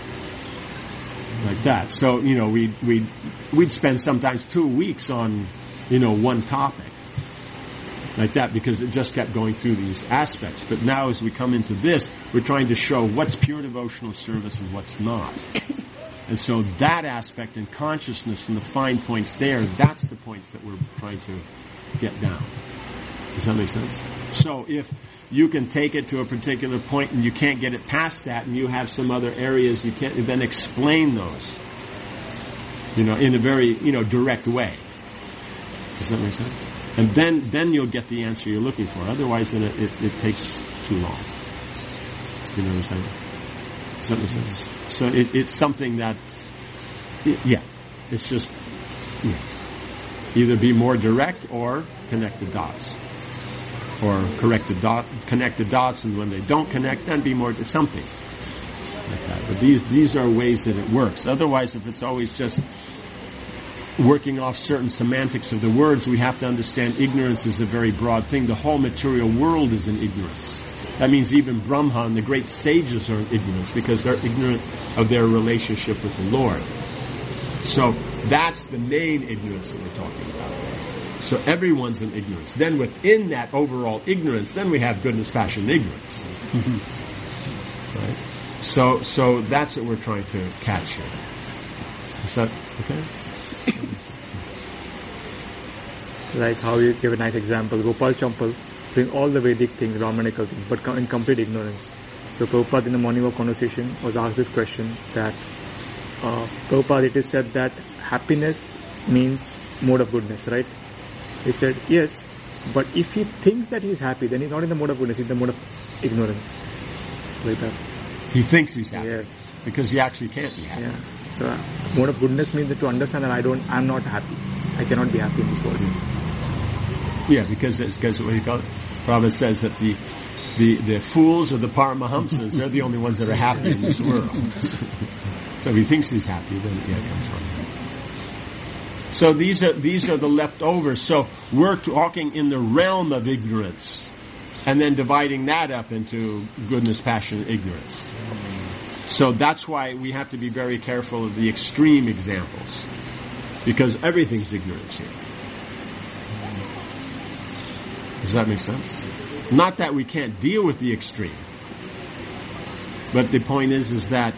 Like that. So, we'd spend sometimes 2 weeks on, one topic. Like that, because it just kept going through these aspects. But now as we come into this, we're trying to show what's pure devotional service and what's not. And so that aspect and consciousness and the fine points there, that's the points that we're trying to get down. Does that make sense? So if you can take it to a particular point and you can't get it past that and you have some other areas you can't, then explain those, in a very, direct way. Does that make sense? And then you'll get the answer you're looking for. Otherwise, then it takes too long. You know what I'm saying? Does that make sense? So it's something that, it's just, either be more direct or connect the dots. Or connect the dots, and when they don't connect, then be more to something like that. But these are ways that it works. Otherwise, if it's always just working off certain semantics of the words, we have to understand ignorance is a very broad thing. The whole material world is in ignorance. That means even Brahma and the great sages are in ignorance because they're ignorant of their relationship with the Lord. So that's the main ignorance that we're talking about. So everyone's in ignorance. Then within that overall ignorance, then we have goodness, passion, and ignorance. Right? So that's what we're trying to catch here. Is that okay? Like how you give a nice example, Gopal Champal, doing all the Vedic things, Brahmanical things, but in complete ignorance. So Prabhupada in the morning walk conversation was asked this question that, Prabhupada, it is said that happiness means mode of goodness, right? He said, yes, but if he thinks that he's happy, then he's not in the mode of goodness, he's in the mode of ignorance. Like that. He thinks he's happy. Yes. Because he actually can't be happy. Yeah. So mode of goodness means that to understand that I'm not happy. I cannot be happy in this world. Yeah, because what he called it. Prabhupada says that the fools or the Paramahamsas, they're the only ones that are happy in this world. So if he thinks he's happy, then it comes from him. So these are the leftovers. So we're talking in the realm of ignorance, and then dividing that up into goodness, passion, and ignorance. So that's why we have to be very careful of the extreme examples, because everything's ignorance here. Does that make sense? Not that we can't deal with the extreme, but the point is that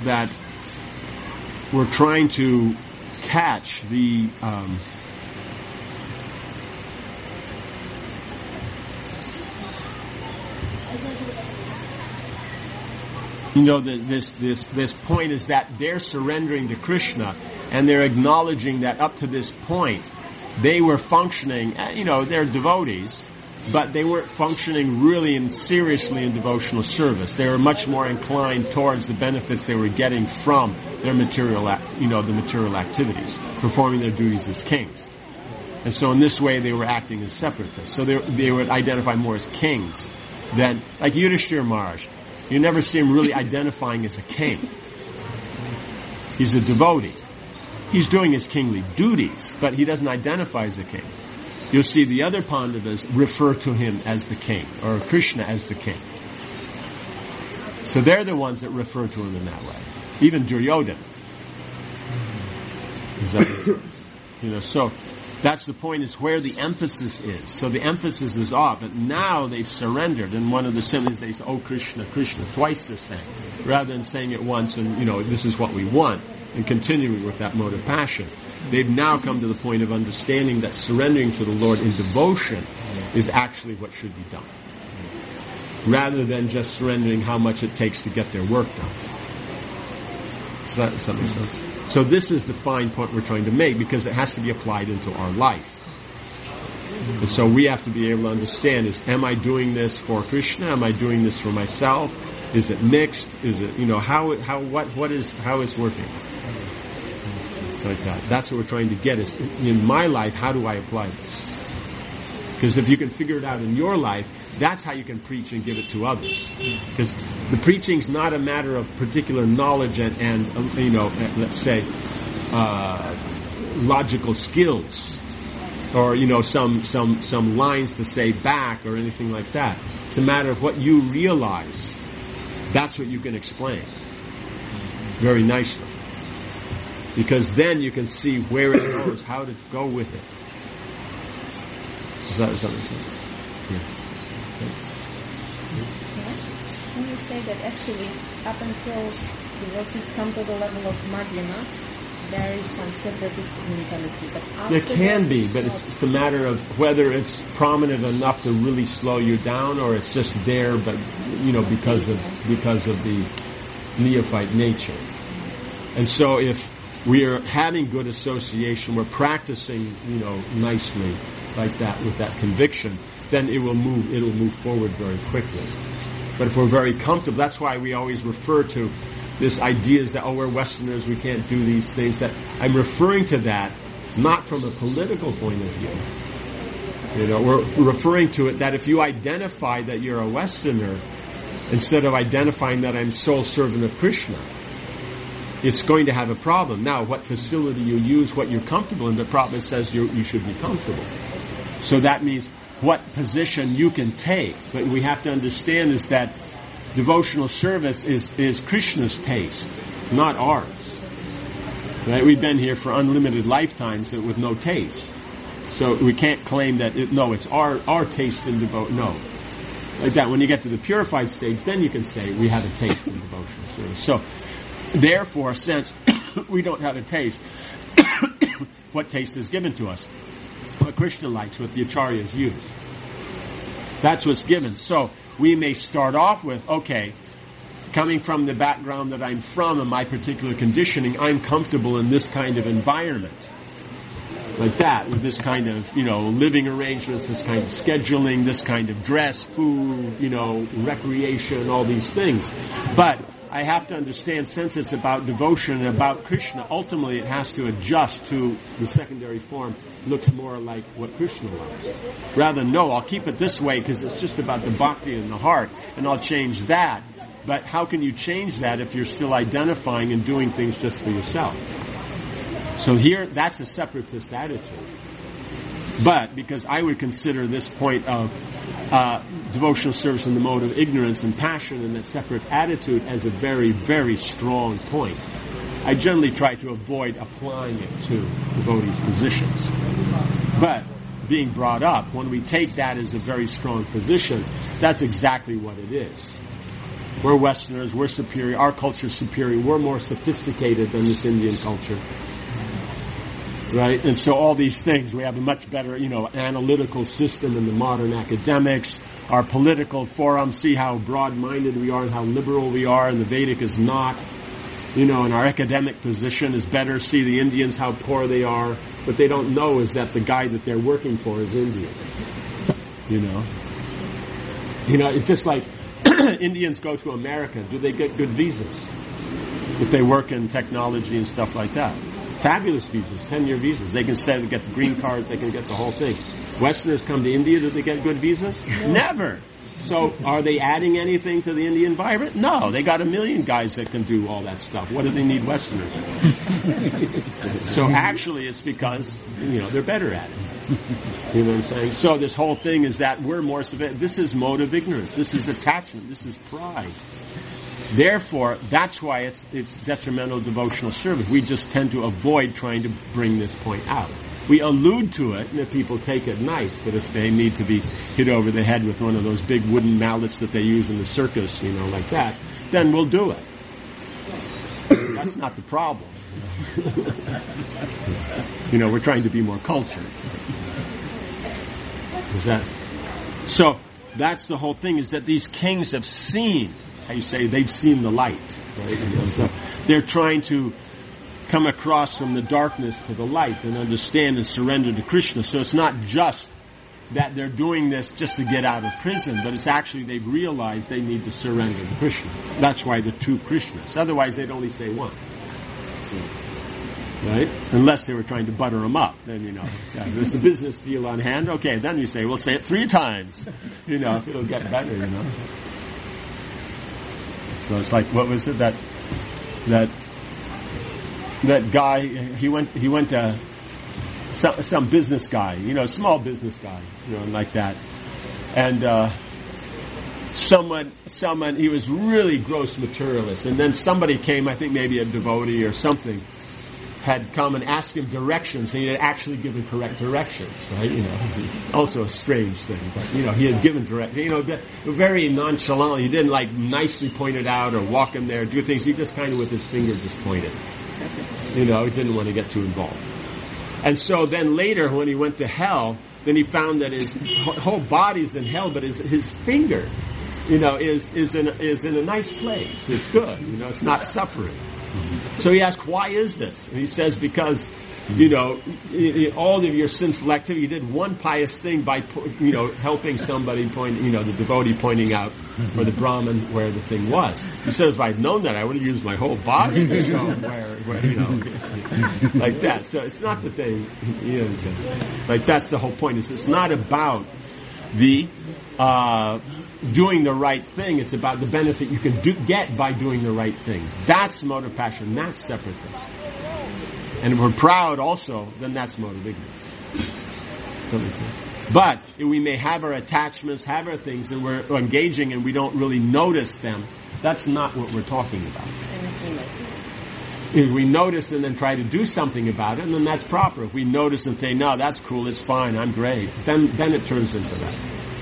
we're trying to catch the this point is that they're surrendering to Krishna, and they're acknowledging that up to this point they were functioning, they're devotees, but they weren't functioning really seriously in devotional service. They were much more inclined towards the benefits they were getting from their material activities, performing their duties as kings. And so in this way they were acting as separatists. So they would identify more as kings than, like Yudhishthira Maharaj. You never see him really identifying as a king. He's a devotee. He's doing his kingly duties, but he doesn't identify as a king. You'll see the other Pandavas refer to him as the king, or Krishna as the king. So they're the ones that refer to him in that way. Even Duryodhana. Does that make sense? So that's the point, is where the emphasis is. So the emphasis is off, but now they've surrendered, and one of the symbols they say, oh Krishna, Krishna, twice they're saying, rather than saying it once and, this is what we want, and continuing with that mode of passion. They've now come to the point of understanding that surrendering to the Lord in devotion is actually what should be done, rather than just surrendering how much it takes to get their work done. Does that make sense? So this is the fine point we're trying to make, because it has to be applied into our life. And so we have to be able to understand, am I doing this for Krishna? Am I doing this for myself? Is it mixed? Is it, how is working? Like that. That's what we're trying to get, is in my life, how do I apply this? Because if you can figure it out in your life, that's how you can preach and give it to others. Because the preaching's not a matter of particular knowledge and let's say, logical skills, or some lines to say back or anything like that. It's a matter of what you realize. That's what you can explain very nicely. Because then you can see where it goes, how to go with it. Does that make sense? Yeah. Can you say that actually, up until devotees come to the level of Madhyama, there is some separatist mentality? But there can be, but it's a matter of whether it's prominent enough to really slow you down, or it's just there, but because of the neophyte nature. And so if we are having good association, we're practicing, nicely like that with that conviction, then it'll move forward very quickly. But if we're very comfortable, that's why we always refer to this ideas that, we're Westerners, we can't do these things. That I'm referring to that not from a political point of view. We're referring to it that if you identify that you're a Westerner, instead of identifying that I'm sole servant of Krishna, it's going to have a problem. Now, what facility you use, what you're comfortable in, the Prabhupada says you should be comfortable. So that means what position you can take. But we have to understand is that devotional service is Krishna's taste, not ours. Right? We've been here for unlimited lifetimes with no taste. So we can't claim that, it's our taste in devotion. No. Like that, when you get to the purified stage, then you can say we have a taste in devotional service. So, therefore, since we don't have a taste, what taste is given to us? What Krishna likes, what the acharyas use. That's what's given. So we may start off with, okay, coming from the background that I'm from and my particular conditioning, I'm comfortable in this kind of environment. Like that, with this kind of, living arrangements, this kind of scheduling, this kind of dress, food, recreation, all these things. But I have to understand, since it's about devotion and about Krishna, ultimately it has to adjust to the secondary form. Looks more like what Krishna wants. Rather than, no, I'll keep it this way because it's just about the bhakti in the heart, and I'll change that. But how can you change that if you're still identifying and doing things just for yourself? So here, that's a separatist attitude. But because I would consider this point of devotional service in the mode of ignorance and passion and a separate attitude as a very, very strong point, I generally try to avoid applying it to devotees' positions. But being brought up, when we take that as a very strong position, that's exactly what it is. We're Westerners, we're superior, our culture's superior, we're more sophisticated than this Indian culture. Right? And so all these things, we have a much better, analytical system in the modern academics. Our political forum, see how broad-minded we are and how liberal we are, and the Vedic is not. And our academic position is better. See the Indians, how poor they are. What they don't know is that the guy that they're working for is Indian. It's just like Indians go to America. Do they get good visas? If they work in technology and stuff like that. Fabulous visas, 10-year visas. They can stay, they get the green cards, they can get the whole thing. Westerners come to India, do they get good visas? No. Never. So are they adding anything to the Indian environment? No. They got a million guys that can do all that stuff. What do they need Westerners? So actually it's because, they're better at it. You know what I'm saying? So this whole thing is that we're more severe. This is mode of ignorance. This is attachment. This is pride. Therefore, that's why it's detrimental devotional service. We just tend to avoid trying to bring this point out. We allude to it, and if people take it, nice. But if they need to be hit over the head with one of those big wooden mallets that they use in the circus, like that, then we'll do it. That's not the problem. We're trying to be more cultured. So that's the whole thing, is that these kings have seen, how you say, they've seen the light, right? So they're trying to come across from the darkness to the light and understand and surrender to Krishna. So it's not just that they're doing this just to get out of prison, but it's actually they've realized they need to surrender to Krishna. That's why the two Krishnas. Otherwise they'd only say one. Right? Unless they were trying to butter them up. Then, there's the business deal on hand. Okay, then you say, we'll say it 3 times. If it'll get better, So it's like, what was it? That guy, he went to some business guy, small business guy, like that. And, someone, he was really gross materialist. And then somebody came, I think maybe a devotee or something, had come and asked him directions, and he had actually given correct directions, right? Also a strange thing, but, he had given directions, very nonchalant. He didn't, nicely point it out or walk him there, do things. He just kind of with his finger just pointed. He didn't want to get too involved. And so then later, when he went to hell, then he found that his whole body's in hell, but his finger, is in a nice place. It's good, it's not suffering. So he asked, why is this? And he says, because, all of your sinful activity, you did one pious thing by, helping somebody the devotee pointing out, or the Brahmin, where the thing was. He says, if I'd known that, I would have used my whole body to show where, like that. So it's not that they, that's the whole point. It's not about the, doing the right thing. It's about the benefit you can get by doing the right thing. That's mode of passion. That's separatist. And if we're proud also, then that's mode of ignorance. But if we may have our attachments, have our things, and we're engaging and we don't really notice them, that's not what we're talking about. If we notice and then try to do something about it, then that's proper. If we notice and say, no, that's cool, it's fine, I'm great, then it turns into that.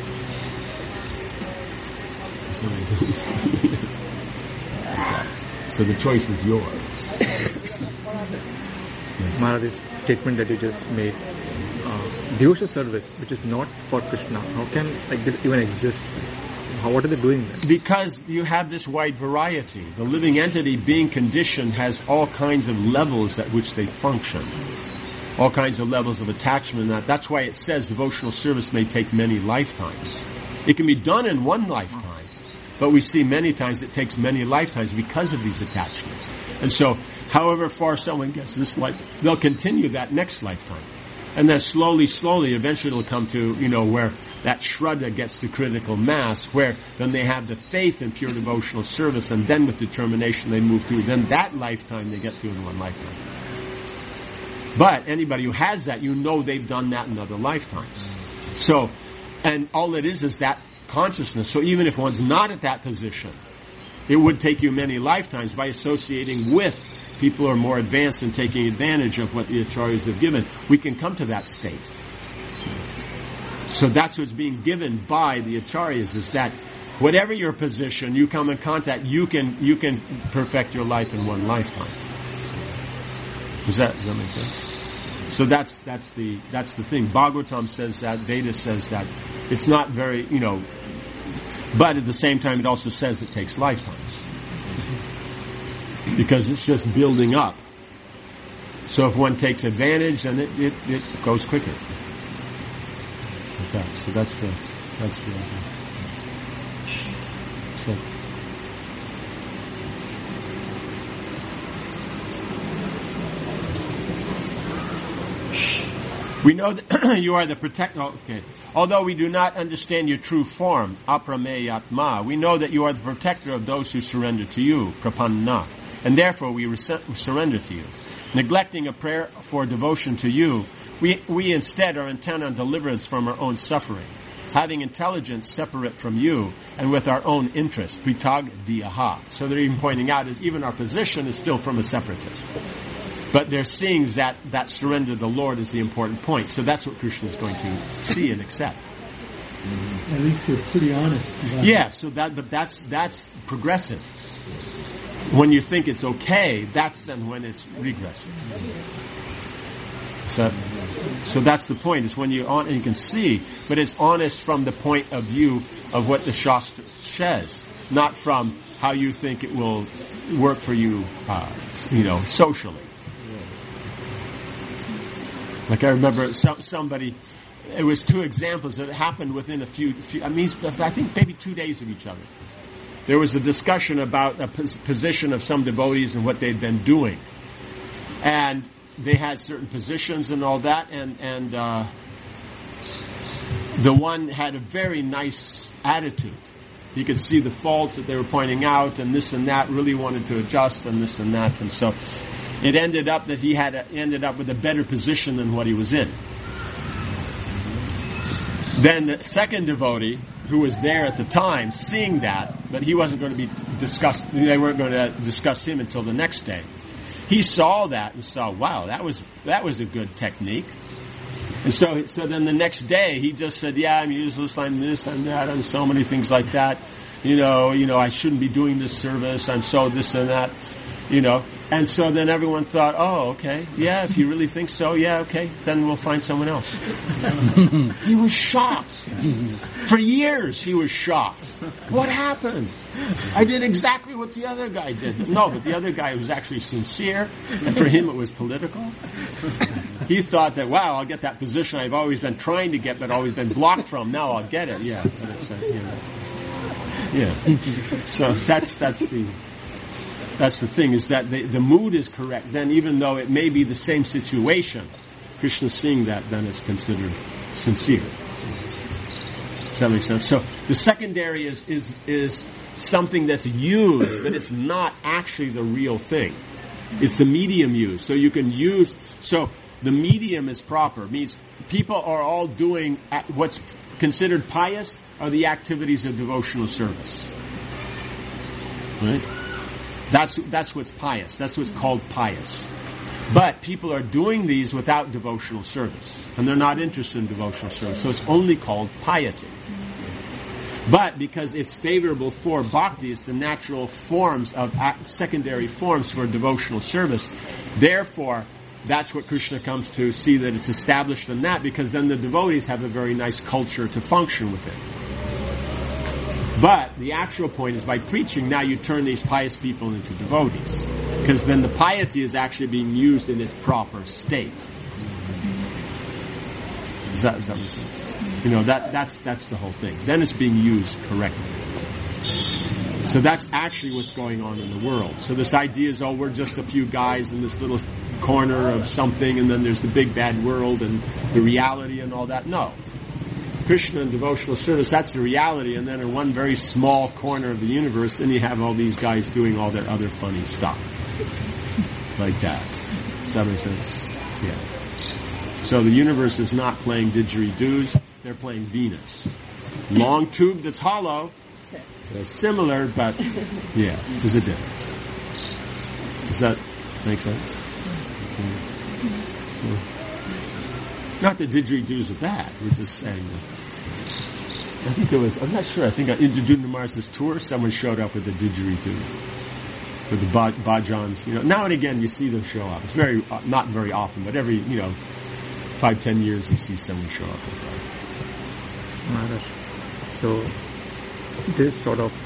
So the choice is yours. Maharaj, this statement that you just made, devotional service, which is not for Krishna, how can this even exist? What are they doing then? Because you have this wide variety. The living entity, being conditioned, has all kinds of levels at which they function. All kinds of levels of attachment. That's why it says devotional service may take many lifetimes. It can be done in one lifetime, but we see many times it takes many lifetimes because of these attachments. And so, however far someone gets this life, they'll continue that next lifetime. And then slowly, eventually it'll come to, where that Shraddha gets to critical mass, where then they have the faith in pure devotional service, and then with determination they move through. Then that lifetime they get through in one lifetime. But anybody who has that, they've done that in other lifetimes. So, and all it is that consciousness. So even if one's not at that position, it would take you many lifetimes by associating with people who are more advanced and taking advantage of what the acharyas have given. We can come to that state. So that's what's being given by the acharyas, is that whatever your position, you come in contact, you can perfect your life in one lifetime. Does that make sense? So that's the thing. Bhagavatam says that, Veda says that. It's not very, but at the same time it also says it takes lifetimes. Because it's just building up. So if one takes advantage, then it goes quicker. Like that. So that's the idea. So. We know that you are the protector. Okay. Although we do not understand your true form, aprameyatma, we know that you are the protector of those who surrender to you, prapanna, and therefore we surrender to you. Neglecting a prayer for devotion to you, we instead are intent on deliverance from our own suffering, having intelligence separate from you, and with our own interest, pritag diyaha. So they're even pointing out is even our position is still from a separatist. But they're seeing that surrender to the Lord is the important point. So that's what Krishna is going to see and accept. At least they're pretty honest. Yeah, so that's progressive. When you think it's okay, that's then when it's regressive. So that's the point. Is when you can see, but it's honest from the point of view of what the Shastra says, not from how you think it will work for you, socially. Like I remember somebody, it was two examples that happened within I think maybe 2 days of each other. There was a discussion about a position of some devotees and what they'd been doing. And they had certain positions and all that, and the one had a very nice attitude. You could see the faults that they were pointing out, and this and that, really wanted to adjust, and this and that, and so it ended up that he ended up with a better position than what he was in. Then the second devotee, who was there at the time, seeing that, but he wasn't going to be discussed, they weren't going to discuss him until the next day. He saw that and saw, wow, that was a good technique. And so then the next day he just said, yeah, I'm useless, I'm this, I'm that, and so many things like that. I shouldn't be doing this service, I'm so this and that, And so then everyone thought, oh, okay, yeah, if you really think so, yeah, okay, then we'll find someone else. He was shocked. For years he was shocked. What happened? I did exactly what the other guy did. No, but the other guy was actually sincere, and for him it was political. He thought that, wow, I'll get that position I've always been trying to get, but always been blocked from. Now I'll get it. Yeah. Yeah. So that's the thing, is that the mood is correct. Then even though it may be the same situation, Krishna seeing that, then it's considered sincere. Does that make sense? So the secondary is something that's used, but it's not actually the real thing. It's the medium used. So you can use, so the medium is proper, means people are all doing what's considered pious are the activities of devotional service. Right? That's what's pious. That's what's called pious. But people are doing these without devotional service. And they're not interested in devotional service. So it's only called piety. But because it's favorable for bhakti, it's the natural forms of secondary forms for devotional service. Therefore, that's what Krishna comes to see, that it's established in that, because then the devotees have a very nice culture to function with it. But the actual point is, by preaching, now you turn these pious people into devotees, because then the piety is actually being used in its proper state. Does that make sense? That's the whole thing. Then it's being used correctly. So that's actually what's going on in the world. So this idea is, we're just a few guys in this little corner of something, and then there's the big bad world and the reality and all that. No. Krishna and devotional service, that's the reality, and then in one very small corner of the universe, then you have all these guys doing all that other funny stuff. Like that. Does that make sense? Yeah. So the universe is not playing didgeridoos, they're playing Venus. Long tube that's hollow, it's similar, but yeah, there's a difference. Does that make sense? Yeah. Not that didgeridoos are bad, we're just saying that. I think I'm not sure, I think on Indradyumna Mars's tour, someone showed up with a didgeridoo. With the bhajans, Now and again you see them show up. It's not very often, but every, 5-10 years you see someone show up with that. Maharaj, so this sort of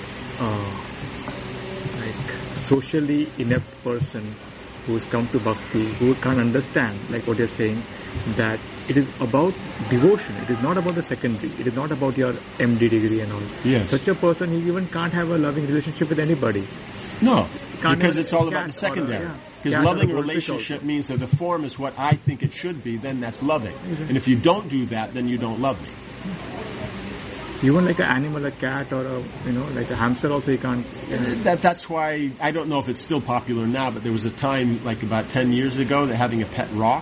socially inept person who's come to bhakti, who can't understand, like what you're saying, that it is about devotion, it is not about the secondary, it is not about your MD degree and all. Yes. Such a person, he even can't have a loving relationship with anybody. No, because it's all about the secondary. Because loving a relationship means that the form is what I think it should be, then that's loving. And if you don't do that, then you don't love me. Even like an animal, a cat, or like a hamster also, you can't. That's why, I don't know if it's still popular now, but there was a time, like about 10 years ago, that having a pet rock.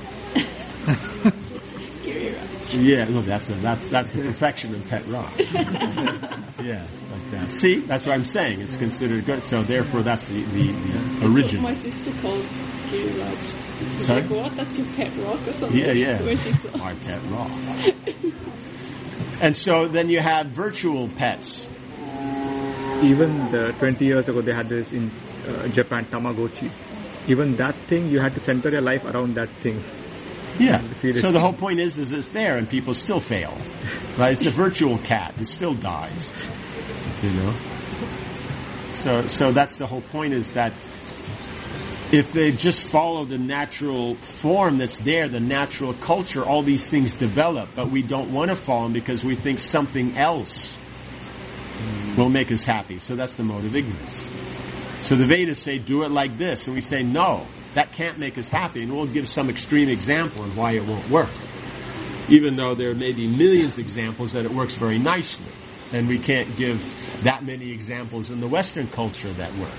Yeah, look, that's the perfection of pet rock. Yeah, like that. See, that's what I'm saying. It's considered good, so therefore that's the original. That's what my sister called Giriraj. Sorry? Like, what? That's your pet rock or something? Yeah. Where she saw. My pet rock. And so then you have virtual pets. Even 20 years ago, they had this in Japan, Tamagotchi. Even that thing, you had to center your life around that thing. Yeah. So the whole point is it's there, and people still fail. Right? It's a virtual cat. It still dies. So that's the whole point, is that if they just follow the natural form that's there, the natural culture, all these things develop, but we don't want to follow them because we think something else will make us happy. So that's the mode of ignorance. So the Vedas say, do it like this. And we say, no, that can't make us happy. And we'll give some extreme example of why it won't work. Even though there may be millions of examples that it works very nicely. And we can't give that many examples in the Western culture that work.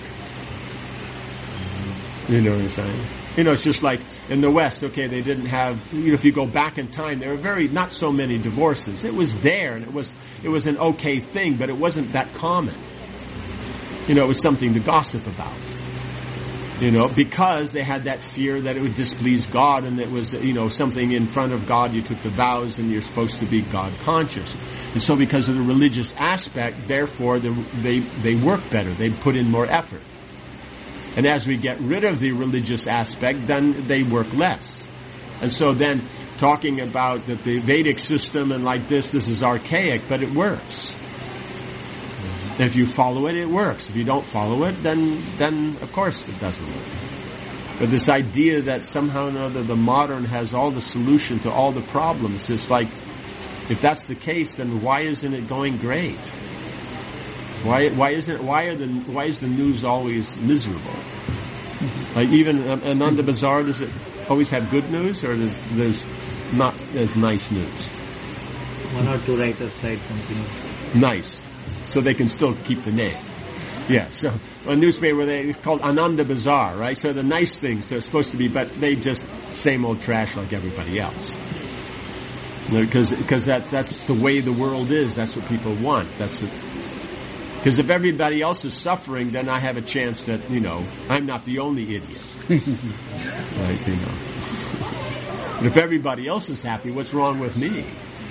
You know what I'm saying? It's just like in the West, okay, they didn't have, if you go back in time, there were not so many divorces. It was there, and it was an okay thing, but it wasn't that common. It was something to gossip about. Because they had that fear that it would displease God, and it was, something in front of God, you took the vows, and you're supposed to be God conscious. And so because of the religious aspect, therefore, they work better. They put in more effort. And as we get rid of the religious aspect, then they work less. And so then, talking about that the Vedic system and like this is archaic, but it works. If you follow it, it works. If you don't follow it, then of course it doesn't work. But this idea that somehow or another the modern has all the solution to all the problems, it's like, if that's the case, then why isn't it going great? Why is the news always miserable? Like even Ananda Bazaar, does it always have good news, or there's not as nice news? One or two writers write something nice, so they can still keep the name. Yeah, so a newspaper it's called Ananda Bazaar, right? So the nice things they're supposed to be, but they just same old trash like everybody else. Because that's the way the world is. That's what people want. Because if everybody else is suffering, then I have a chance that, I'm not the only idiot. Right, But if everybody else is happy, what's wrong with me?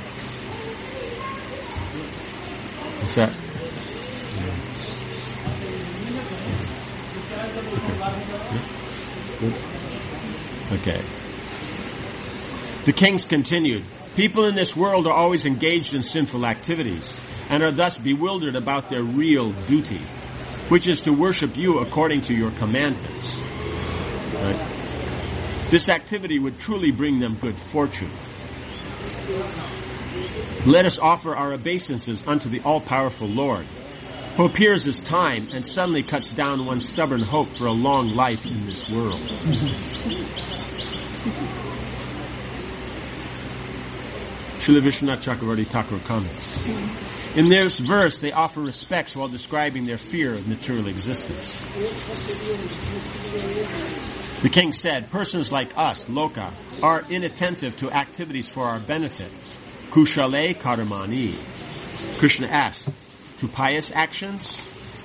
What's that? Okay. Yeah. Good. Okay. The kings continued, people in this world are always engaged in sinful activities and are thus bewildered about their real duty, which is to worship you according to your commandments. Right? This activity would truly bring them good fortune. Let us offer our obeisances unto the all-powerful Lord, who appears as time and suddenly cuts down one's stubborn hope for a long life in this world. Srila Vishwanath Chakravarti Thakur comments. In this verse, they offer respects while describing their fear of material existence. The king said, persons like us, Loka, are inattentive to activities for our benefit. Kushale Karamani. Krishna asked, to pious actions?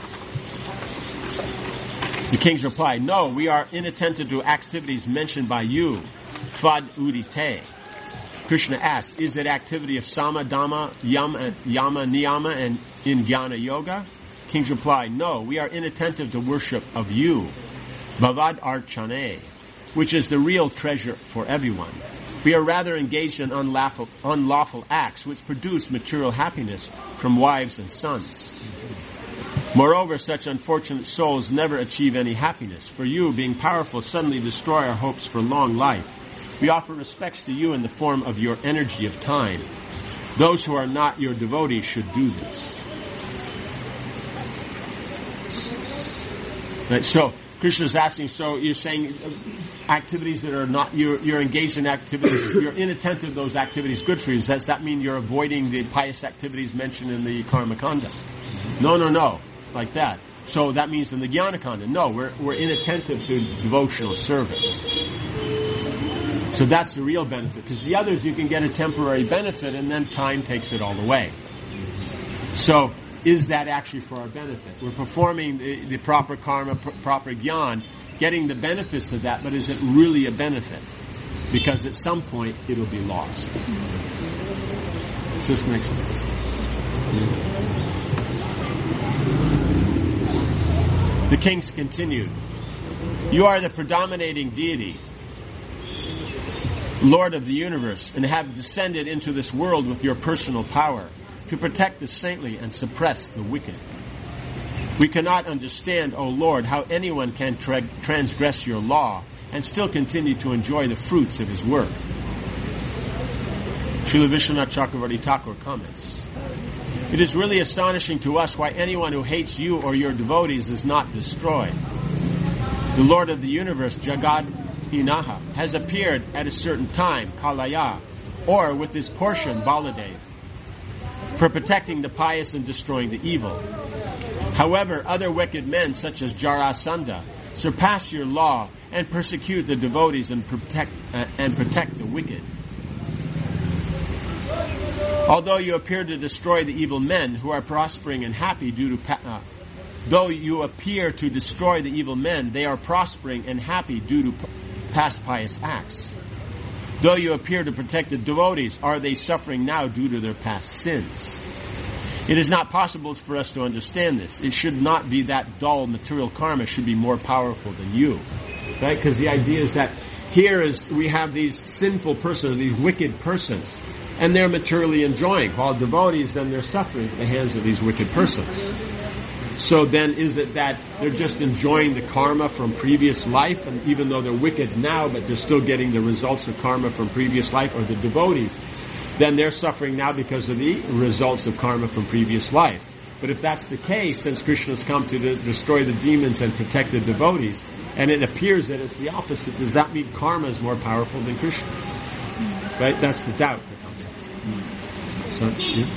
The kings replied, no, we are inattentive to activities mentioned by you. Fad Udite. Krishna asked, is it activity of Sama, Dhamma, Yama, Niyama, and in Jnana Yoga? Kings replied, no, we are inattentive to worship of you, Bhavad Archane, which is the real treasure for everyone. We are rather engaged in unlawful acts which produce material happiness from wives and sons. Moreover, such unfortunate souls never achieve any happiness. For you, being powerful, suddenly destroy our hopes for long life. We offer respects to you in the form of your energy of time. Those who are not your devotees should do this. Right, so Krishna is asking, so you're saying activities that are not, you're engaged in activities, you're inattentive to those activities good for you. Does that mean you're avoiding the pious activities mentioned in the Karma Kanda? No. Like that. So that means in the Jnana Kanda, no, we're inattentive to devotional service. So that's the real benefit. Because the others, you can get a temporary benefit and then time takes it all away. So, is that actually for our benefit? We're performing the proper karma, proper jnana, getting the benefits of that, but is it really a benefit? Because at some point, it'll be lost. So this makes sense. The kings continued, you are the predominating deity, Lord of the universe, and have descended into this world with your personal power to protect the saintly and suppress the wicked. We cannot understand, O Lord, how anyone can transgress your law and still continue to enjoy the fruits of his work. Srila Vishwanath Chakravarti Thakur comments, it is really astonishing to us why anyone who hates you or your devotees is not destroyed. The Lord of the universe, Jagad Inaha, has appeared at a certain time, Kalaya, or with his portion, Baladev, for protecting the pious and destroying the evil. However, other wicked men, such as Jarasandha, surpass your law and persecute the devotees and protect the wicked. Although you appear to destroy the evil men who are prospering and happy due to they are prospering and happy due to past pious acts. Though you appear to protect the devotees, are they suffering now due to their past sins? It is not possible for us to understand this. It should not be that dull material karma should be more powerful than you. Right? Because the idea is that we have these sinful persons, these wicked persons, and they're materially enjoying, while devotees, then they're suffering at the hands of these wicked persons. So then is it that they're just enjoying the karma from previous life, and even though they're wicked now, but they're still getting the results of karma from previous life, or the devotees, then they're suffering now because of the results of karma from previous life. But if that's the case, since Krishna has come to destroy the demons and protect the devotees, and it appears that it's the opposite, does that mean karma is more powerful than Krishna? Right? That's the doubt that comes up. So, yeah.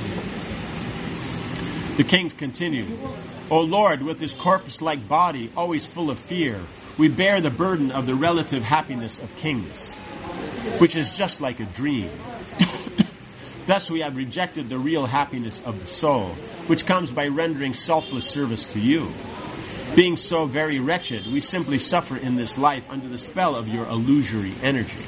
The kings continued, O Lord, with this corpse-like body, always full of fear, we bear the burden of the relative happiness of kings, which is just like a dream. Thus we have rejected the real happiness of the soul, which comes by rendering selfless service to you. Being so very wretched, we simply suffer in this life under the spell of your illusory energy.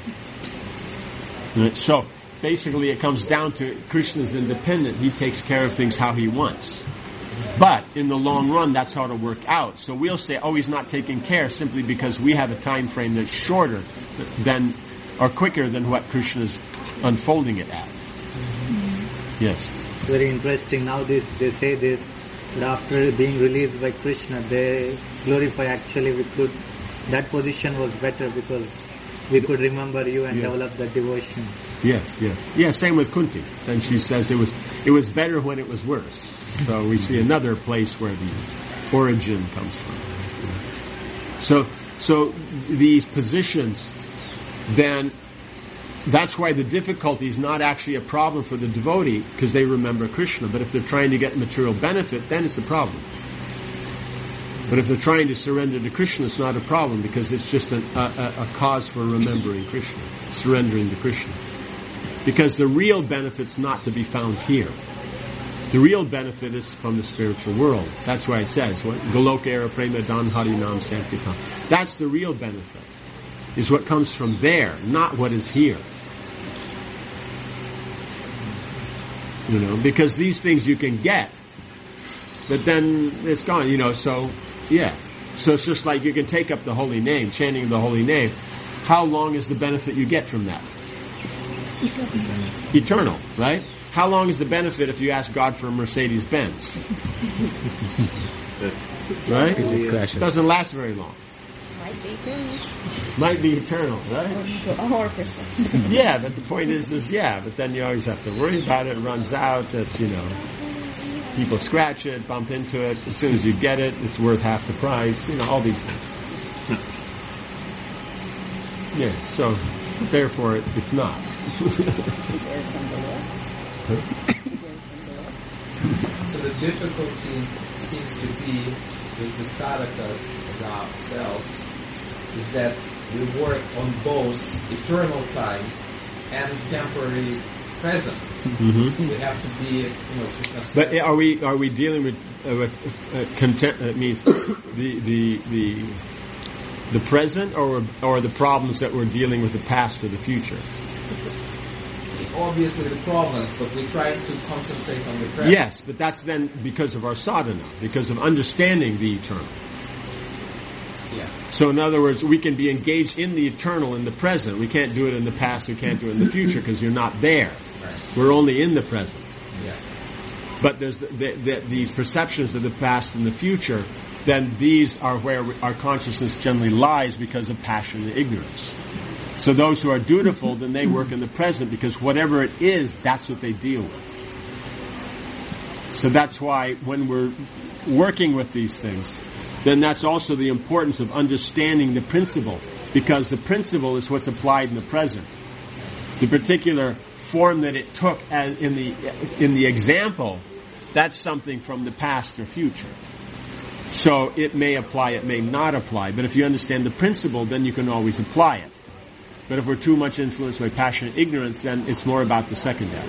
So, basically it comes down to Krishna's independent. He takes care of things how he wants. But in the long run, that's how it'll work out. So we'll say, oh, he's not taking care simply because we have a time frame that's shorter than, or quicker than what Krishna is unfolding it at. Yes. It's very interesting. Now they say this, that after being released by Krishna, they glorify actually that position was better because we could remember you and develop the devotion. Yes. Yeah, same with Kunti. And she says it was better when it was worse. So we see another place where the origin comes from. So these positions, then that's why the difficulty is not actually a problem for the devotee because they remember Krishna. But if they're trying to get material benefit, then it's a problem. But if they're trying to surrender to Krishna, it's not a problem because it's just a cause for remembering Krishna, surrendering to Krishna. Because the real benefit's not to be found here. The real benefit is from the spiritual world. That's why it says, Goloka era prema dan harinam sankirtan. That's the real benefit, is what comes from there, not what is here. Because these things you can get, but then it's gone, so, yeah. So it's just like you can take up the holy name, chanting the holy name. How long is the benefit you get from that? Eternal, right? How long is the benefit if you ask God for a Mercedes-Benz? Right? It doesn't last very long. Might be eternal, right? Yeah, but the point is, but then you always have to worry about it. It runs out. That's, people scratch it, bump into it. As soon as you get it, it's worth half the price. All these things. Yeah, so therefore it's not. So the difficulty seems to be with the sadhakas as ourselves is that we work on both eternal time and temporary present. Mm-hmm. We have to be, But are we dealing with content? That means the present, or the problems that we're dealing with the past or the future? Obviously the problems, but we try to concentrate on the present. Yes, but that's then because of our sadhana, because of understanding the eternal. Yeah. So in other words, we can be engaged in the eternal in the present. We can't do it in the past, we can't do it in the future because you're not there. Right. We're only in the present. Yeah. But there's these perceptions of the past and the future, then these are where our consciousness generally lies because of passion and ignorance. So those who are dutiful, then they work in the present because whatever it is, that's what they deal with. So that's why when we're working with these things, then that's also the importance of understanding the principle, because the principle is what's applied in the present. The particular form that it took as in the example, that's something from the past or future. So it may apply, it may not apply, but if you understand the principle, then you can always apply it. But if we're too much influenced by passion and ignorance, then it's more about the secondary.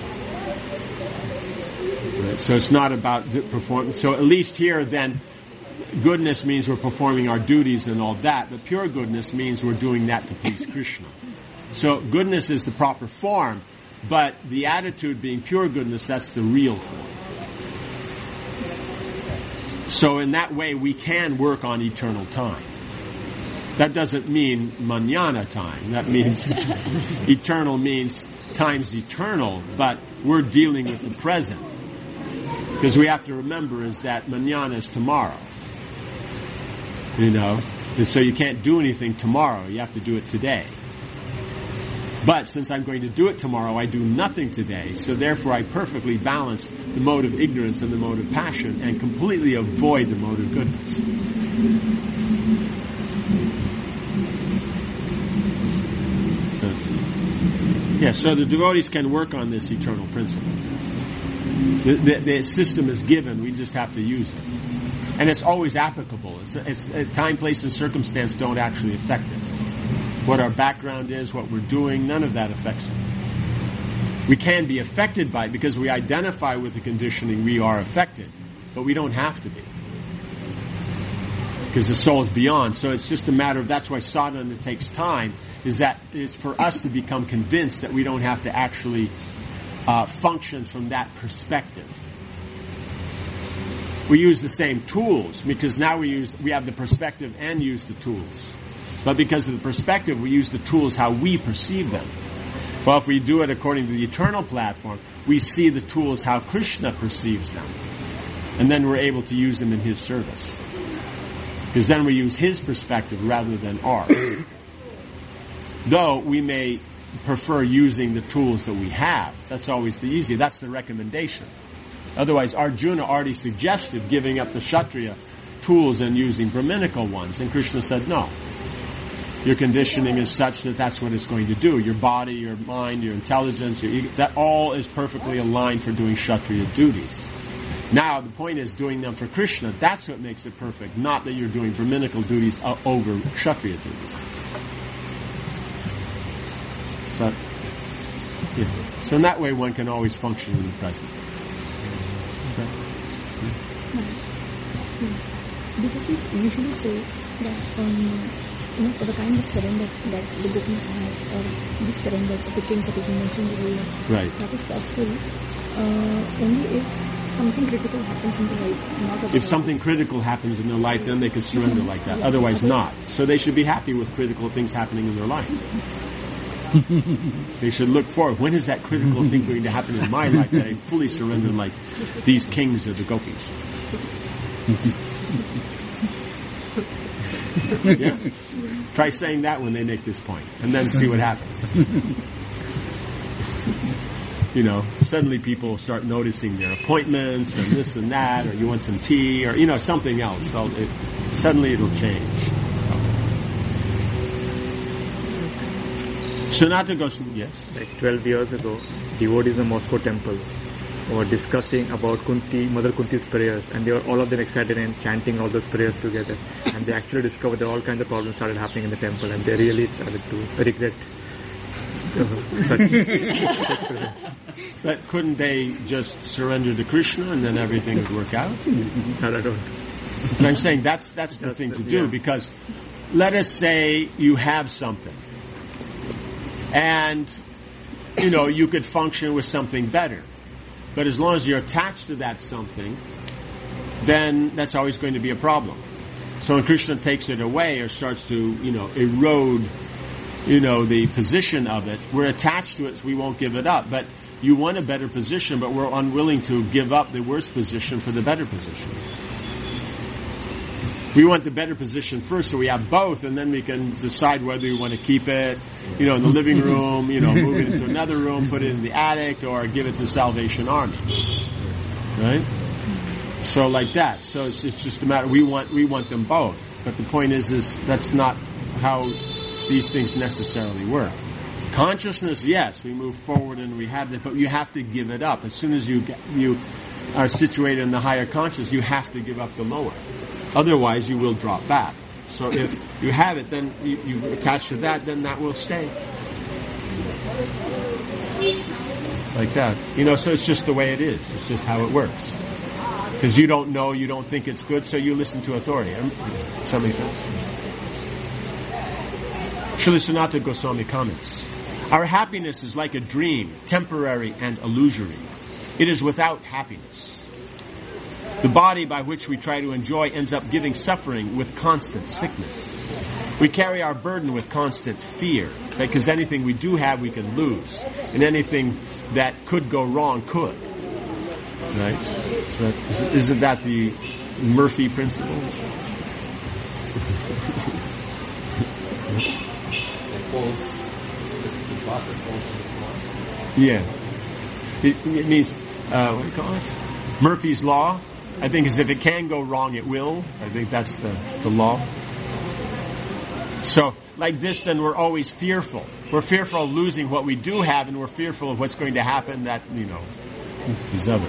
Right? So it's not about the performance. So at least here, then, goodness means we're performing our duties and all that, but pure goodness means we're doing that to please Krishna. So goodness is the proper form, but the attitude being pure goodness, that's the real form. So in that way, we can work on eternal time. That doesn't mean manana time. That means eternal means time's eternal, but we're dealing with the present. Because we have to remember is that manana is tomorrow. And so you can't do anything tomorrow. You have to do it today. But since I'm going to do it tomorrow, I do nothing today. So therefore I perfectly balance the mode of ignorance and the mode of passion and completely avoid the mode of goodness. So the devotees can work on this eternal principle. The system is given, we just have to use it. And it's always applicable. It's time, place, and circumstance don't actually affect it. What our background is, what we're doing, none of that affects it. We can be affected by it because we identify with the conditioning, we are affected. But we don't have to be. Because the soul is beyond. So it's just a matter of, that's why sadhana takes time, is for us to become convinced that we don't have to actually function from that perspective. We use the same tools because now we have the perspective and use the tools. But because of the perspective, we use the tools how we perceive them. Well, if we do it according to the eternal platform, we see the tools how Krishna perceives them. And then we're able to use them in His service. Because then we use His perspective rather than ours. Though we may prefer using the tools that we have. That's always the easy. That's the recommendation. Otherwise, Arjuna already suggested giving up the Kshatriya tools and using Brahminical ones. And Krishna said, no. Your conditioning is such that that's what it's going to do. Your body, your mind, your intelligence, your ego, that all is perfectly aligned for doing Kshatriya duties. Now, the point is doing them for Krishna. That's what makes it perfect, not that you're doing Brahminical duties over Kshatriya duties. So in that way, one can always function in the present. Devotees usually say that for the kind of surrender that the devotees have, or this surrender of the kings that is mentioned earlier, right, that is possible only if something critical happens in their life. Not if something critical happens in their life, then they can surrender like that. Otherwise, not. So they should be happy with critical things happening in their life. They should look forward. When is that critical thing going to happen in my life that I fully surrender like these kings of the gopis? Yeah. Try saying that when they make this point, and then see what happens. Suddenly people start noticing their appointments and this and that, or you want some tea, or something else. So suddenly it'll change. Sanatana Goswami, yes. Like 12 years ago, devotees in the Moscow temple were discussing about Mother Kunti's prayers, and they were all of them excited and chanting all those prayers together. And they actually discovered that all kinds of problems started happening in the temple, and they really started to regret such prayers. But couldn't they just surrender to Krishna and then everything would work out? No, I don't. But I'm saying that's the thing to do, because let us say you have something. And, you could function with something better. But as long as you're attached to that something, then that's always going to be a problem. So when Krishna takes it away or starts to, erode, the position of it, we're attached to it, so we won't give it up. But you want a better position, but we're unwilling to give up the worst position for the better position. We want the better position first, so we have both, and then we can decide whether we want to keep it, in the living room, move it into another room, put it in the attic, or give it to Salvation Army. Right? So like that. So it's just a matter, we want them both. But the point is that's not how these things necessarily work. Consciousness, yes, we move forward and we have it, but you have to give it up. As soon as you are situated in the higher consciousness, you have to give up the lower. Otherwise, you will drop back. So if you have it, then you attach to that, then that will stay. Like that. So it's just the way it is. It's just how it works. Because you don't know, you don't think it's good, so you listen to authority. Does that make sense? Srila Sanatana Goswami comments, our happiness is like a dream, temporary and illusory. It is without happiness. The body by which we try to enjoy ends up giving suffering with constant sickness. We carry our burden with constant fear, because anything we do have we can lose, and anything that could go wrong could. Right? So isn't that the Murphy principle? Yeah. It means, what do you call it? Murphy's Law. I think is if it can go wrong, it will. I think that's the law. So, like this, then we're always fearful. We're fearful of losing what we do have, and we're fearful of what's going to happen that, is other.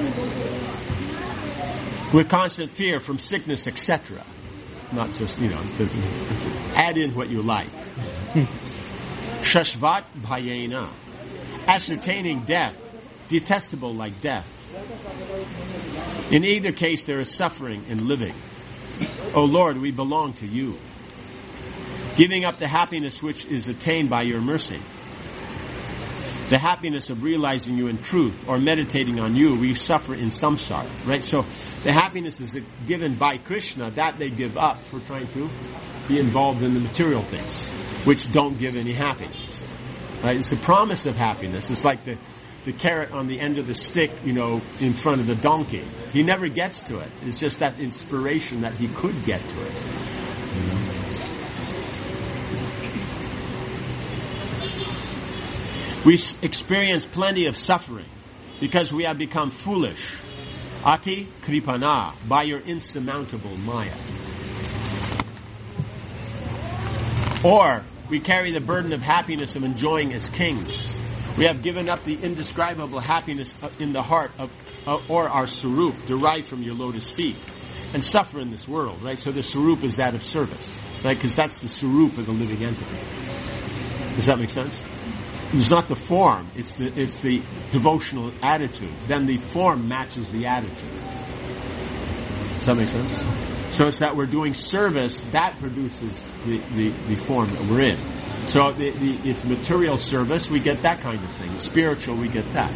With constant fear from sickness, etc. Not just, add in what you like. Shashvat bhayena. Ascertaining death. Detestable like death. In either case, there is suffering in living. O Lord, we belong to you. Giving up the happiness which is attained by your mercy. the happiness of realizing you in truth or meditating on you, we suffer in samsara, right? So the happiness is given by Krishna, that they give up for trying to be involved in the material things, which don't give any happiness, right? It's the promise of happiness. It's like the carrot on the end of the stick, in front of the donkey. He never gets to it. It's just that inspiration that he could get to it. We experience plenty of suffering because we have become foolish. Ati kripana, by your insurmountable maya. Or we carry the burden of happiness of enjoying as kings. We have given up the indescribable happiness in the heart or our sarup, derived from your lotus feet, and suffer in this world, right? So the sarup is that of service, right? Because that's the sarup of the living entity. Does that make sense? It's not the form, it's the devotional attitude. Then the form matches the attitude. Does that make sense? So it's that we're doing service that produces the form that we're in. So it's material service, we get that kind of thing. Spiritual, we get that.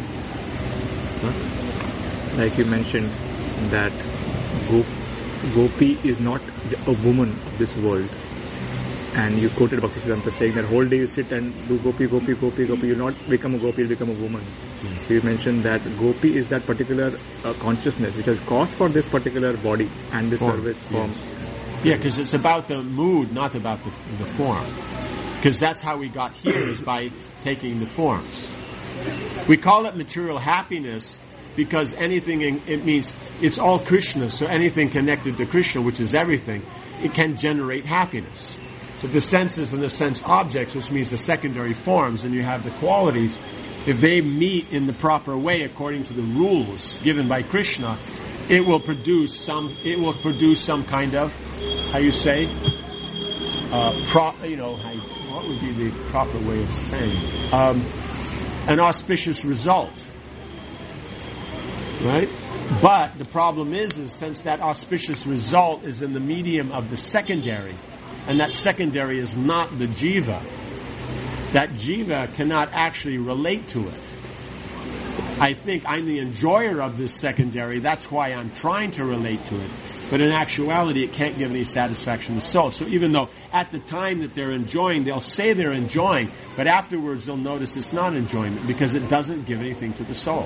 Huh? Like you mentioned that Gopi is not a woman of this world. And you quoted Bhaktisiddhanta saying that whole day you sit and do Gopi, Gopi, Gopi, Gopi. You'll not become a Gopi, you'll become a woman. So you mentioned that Gopi is that particular consciousness which has caused for this particular body and the service form. Yeah, because it's about the mood, not about the form. Because that's how we got here, is by taking the forms. We call it material happiness because it means it's all Krishna, so anything connected to Krishna, which is everything, it can generate happiness. But the senses and the sense objects, which means the secondary forms, and you have the qualities, if they meet in the proper way according to the rules given by Krishna, it will produce some kind of, how you say, what would be the proper way of saying? An auspicious result. Right? But the problem is since that auspicious result is in the medium of the secondary, and that secondary is not the jiva, that jiva cannot actually relate to it. I think I'm the enjoyer of this secondary, that's why I'm trying to relate to it. But in actuality, it can't give any satisfaction to the soul. So even though at the time that they're enjoying, they'll say they're enjoying, but afterwards they'll notice it's not enjoyment because it doesn't give anything to the soul.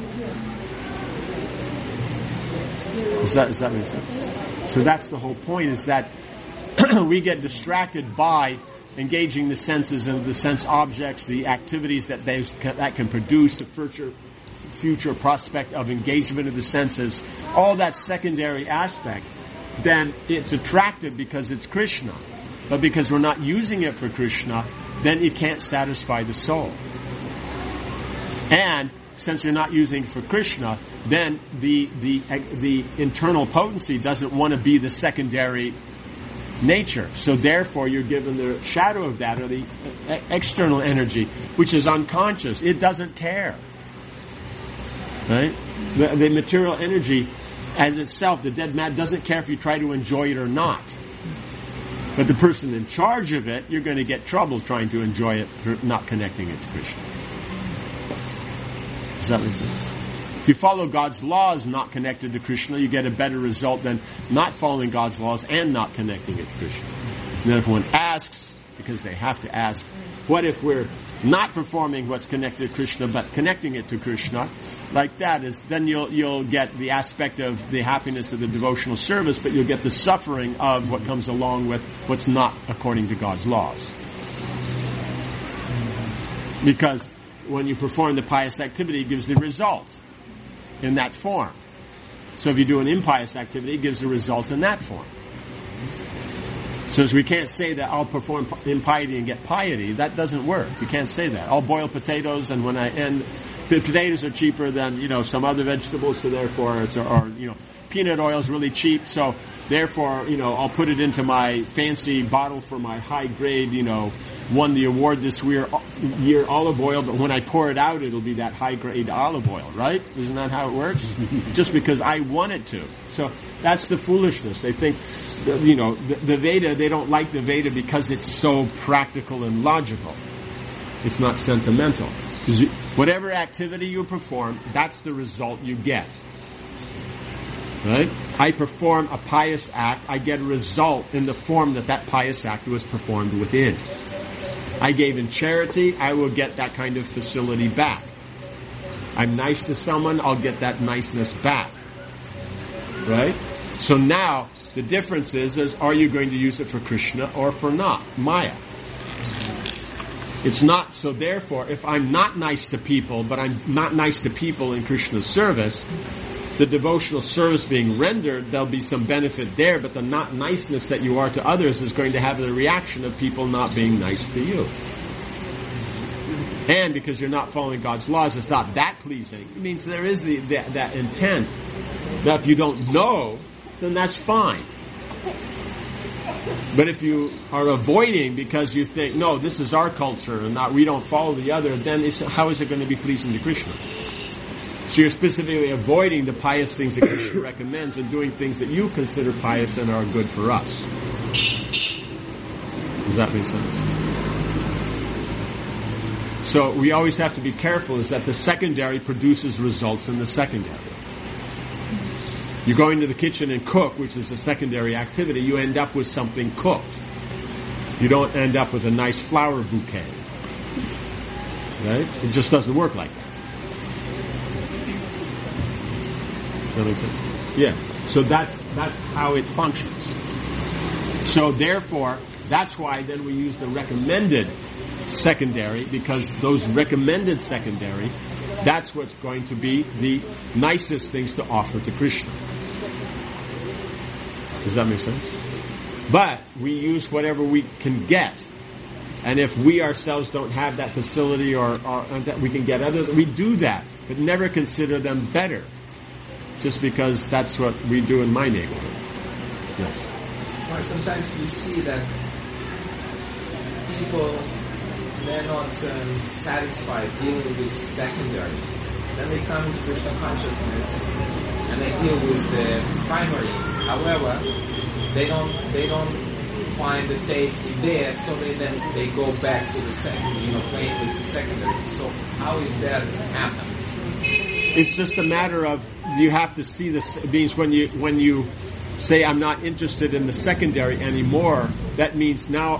Does that make sense? So that's the whole point, is that we get distracted by engaging the senses and the sense objects, the activities that can produce, the future prospect of engagement of the senses, all that secondary aspect. Then it's attractive because it's Krishna. But because we're not using it for Krishna, then it can't satisfy the soul. And since you're not using it for Krishna, then the internal potency doesn't want to be the secondary nature. So therefore you're given the shadow of that, or the external energy, which is unconscious. It doesn't care. Right? The material energy as itself, the dead man, doesn't care if you try to enjoy it or not. But the person in charge of it, you're going to get trouble trying to enjoy it for not connecting it to Krishna. Does that make sense? If you follow God's laws not connected to Krishna, you get a better result than not following God's laws and not connecting it to Krishna. And then if one asks, because they have to ask, what if we're not performing what's connected to Krishna but connecting it to Krishna? Like that is, then you'll get the aspect of the happiness of the devotional service, but you'll get the suffering of what comes along with what's not according to God's laws. Because when you perform the pious activity, it gives the result in that form. So if you do an impious activity, it gives the result in that form. So as we can't say that I'll perform impiety and get piety, that doesn't work. You can't say that. I'll boil potatoes, and potatoes are cheaper than, some other vegetables, so therefore peanut oil is really cheap, so therefore, I'll put it into my fancy bottle for my high grade, won the award this year olive oil, but when I pour it out, it'll be that high grade olive oil, right? Isn't that how it works? Just because I want it to. So that's the foolishness. They think, the Veda, they don't like the Veda because it's so practical and logical. It's not sentimental. Because whatever activity you perform, that's the result you get. Right? I perform a pious act, I get a result in the form that pious act was performed within. I gave in charity, I will get that kind of facility back. I'm nice to someone, I'll get that niceness back. Right? So now, the difference is are you going to use it for Krishna or for not? Maya. It's not, so therefore, if I'm not nice to people, but I'm not nice to people in Krishna's service, the devotional service being rendered, there'll be some benefit there, but the not niceness that you are to others is going to have the reaction of people not being nice to you. And because you're not following God's laws, it's not that pleasing. It means there is that intent. That if you don't know, then that's fine. But if you are avoiding because you think, no, this is our culture and we don't follow the other, then how is it going to be pleasing to Krishna? So you're specifically avoiding the pious things that Krishna recommends and doing things that you consider pious and are good for us. Does that make sense? So we always have to be careful is that the secondary produces results in the secondary. You go into the kitchen and cook, which is a secondary activity, you end up with something cooked. You don't end up with a nice flower bouquet. Right? It just doesn't work like that. Does that make sense? Yeah. So that's how it functions. So therefore, that's why then we use the recommended secondary, because those recommended secondary, that's what's going to be the nicest things to offer to Krishna. Does that make sense? But we use whatever we can get. And if we ourselves don't have that facility or that we can get other, we do that. But never consider them better. Just because that's what we do in my neighborhood. Yes. Or sometimes we see that people, they're not satisfied dealing with secondary. Then they come to Krishna consciousness and they deal with the primary. However, they don't find the taste in there, so then they go back to the second, playing with the secondary. So how is that happens? It's just a matter of you have to see this. It means when you say I'm not interested in the secondary anymore, that means now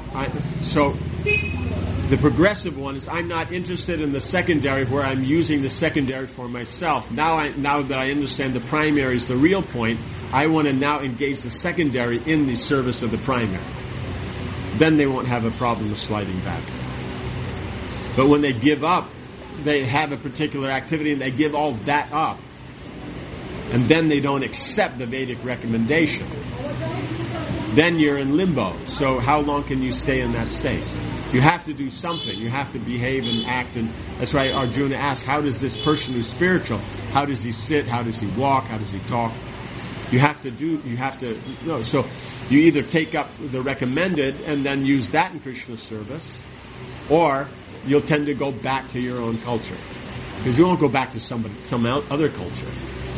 the progressive one is I'm not interested in the secondary where I'm using the secondary for myself. Now that I understand the primary is the real point, I want to now engage the secondary in the service of the primary. Then they won't have a problem of sliding back. But when they give up, they have a particular activity and they give all that up, and then they don't accept the Vedic recommendation, then you're in limbo. So how long can you stay in that state? You have to do something. You have to behave and act. And that's why Arjuna asked, how does this person who's spiritual, how does he sit, how does he walk, how does he talk? So you either take up the recommended and then use that in Krishna's service, or you'll tend to go back to your own culture. Because you won't go back to some other culture.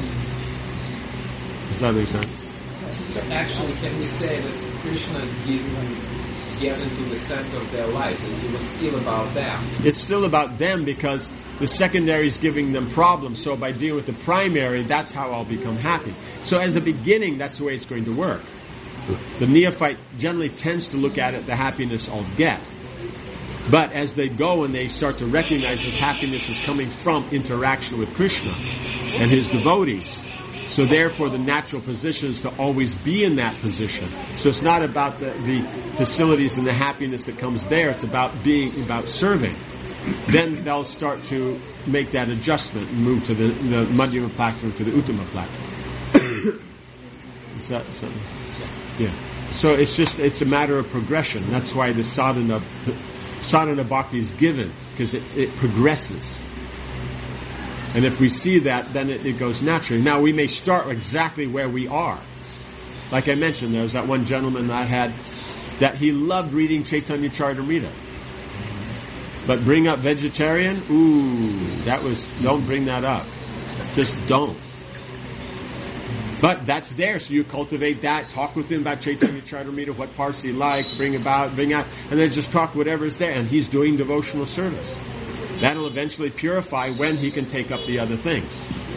Does that make sense? So actually, can we say that Krishna didn't get into the center of their lives, and it was still about them? It's still about them because the secondary is giving them problems. So by dealing with the primary, that's how I'll become happy. So as a beginning, that's the way it's going to work. The neophyte generally tends to look at it, the happiness I'll get. But as they go and they start to recognize this happiness is coming from interaction with Krishna and his devotees, so therefore the natural position is to always be in that position. So it's not about the facilities and the happiness that comes there, it's about serving. Then they'll start to make that adjustment and move to the Madhyama platform, to the Uttama platform. Is that something? Yeah. So it's a matter of progression. That's why the sadhana bhakti is given, because it progresses. And if we see that, then it goes naturally. Now, we may start exactly where we are. Like I mentioned, there was that one gentleman I had that he loved reading Chaitanya Charitamrita. But bring up vegetarian? Don't bring that up. Just don't. But that's there, so you cultivate that, talk with him about Chaitanya Charitamrita, what parts he likes, bring out, and then just talk whatever's there, and he's doing devotional service. That'll eventually purify when he can take up the other things.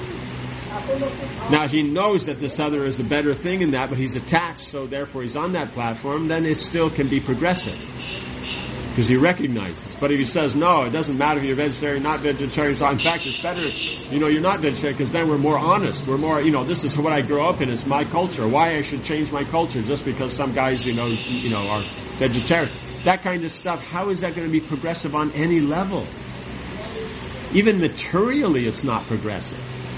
Now, he knows that this other is a better thing in that, but he's attached, so therefore he's on that platform, then it still can be progressive. Because he recognizes. But if he says, no, it doesn't matter if you're vegetarian, not vegetarian, so in fact it's better, you're not vegetarian, because then we're more honest, we're more, this is what I grew up in, it's my culture, why I should change my culture just because some guys, are vegetarian. That kind of stuff, how is that going to be progressive on any level? Even materially it's not progressive.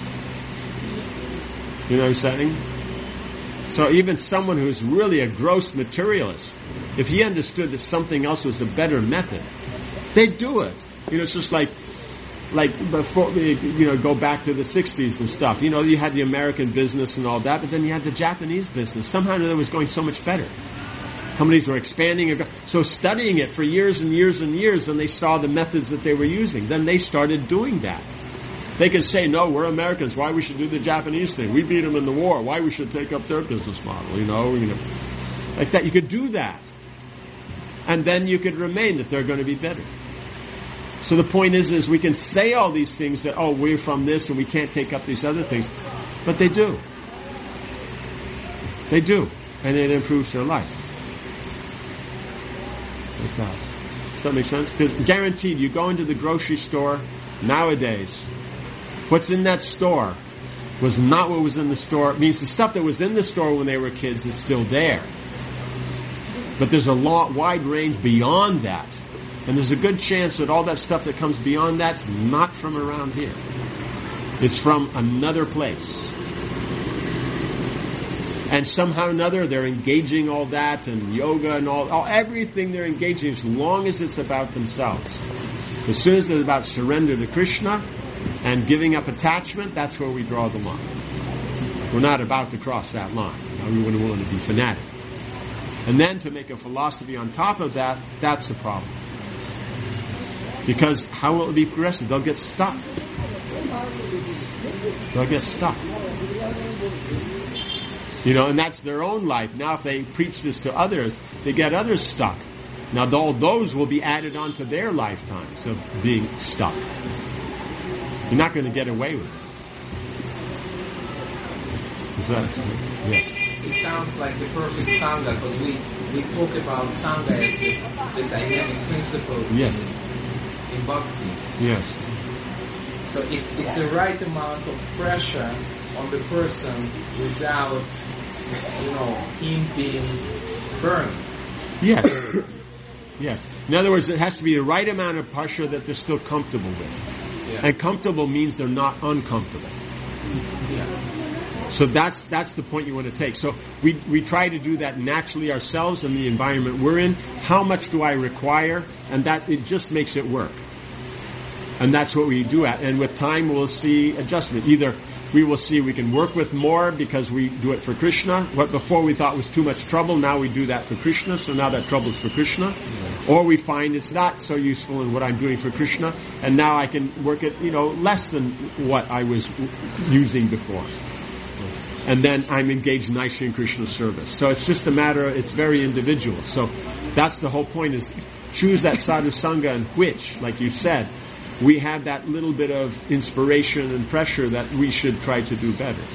You know what I'm saying? So even someone who's really a gross materialist, if he understood that something else was a better method, they'd do it. It's just like before, go back to the 60s and stuff. You had the American business and all that, but then you had the Japanese business. Somehow it was going so much better. Companies were expanding. So studying it for years and years and years, and they saw the methods that they were using. Then they started doing that. They can say, no, we're Americans, why we should do the Japanese thing? We beat them in the war, why we should take up their business model, like that. You could do that. And then you could remain that they're going to be better. So the point is we can say all these things that, we're from this and we can't take up these other things. But they do. They do. And it improves their life. Like that. Does that make sense? Because guaranteed, you go into the grocery store nowadays, what's in that store was not what was in the store. It means the stuff that was in the store when they were kids is still there. But there's a wide range beyond that. And there's a good chance that all that stuff that comes beyond that's not from around here. It's from another place. And somehow or another they're engaging all that and yoga and all everything they're engaging as long as it's about themselves. As soon as it's about surrender to Krishna and giving up attachment, that's where we draw the line. We're not about to cross that line. We wouldn't want to be fanatic. And then to make a philosophy on top of that, that's the problem. Because how will it be progressive? They'll get stuck. They'll get stuck. And that's their own life. Now if they preach this to others, they get others stuck. Now all those will be added onto their lifetimes of being stuck. You're not going to get away with it. Is that, yes. It sounds like the perfect Sangha, because we talk about Sangha as the dynamic principle in Bhakti. Yes. So it's the right amount of pressure on the person without, him being burned. Yes. Yes. In other words, it has to be the right amount of pressure that they're still comfortable with. Yeah. And comfortable means they're not uncomfortable. Yeah. So that's the point you want to take. So we try to do that naturally ourselves in the environment we're in. How much do I require? And that it just makes it work. And that's what we do at. And with time we'll see adjustment. Either we will see we can work with more because we do it for Krishna. What before we thought was too much trouble, now we do that for Krishna, so now that trouble's for Krishna. Yeah. Or we find it's not so useful in what I'm doing for Krishna, and now I can work it, less than what I was using before. And then I'm engaged nicely in Krishna's service. So it's just a matter, it's very individual. So that's the whole point, is choose that sadhu sangha in which, like you said, we have that little bit of inspiration and pressure that we should try to do better.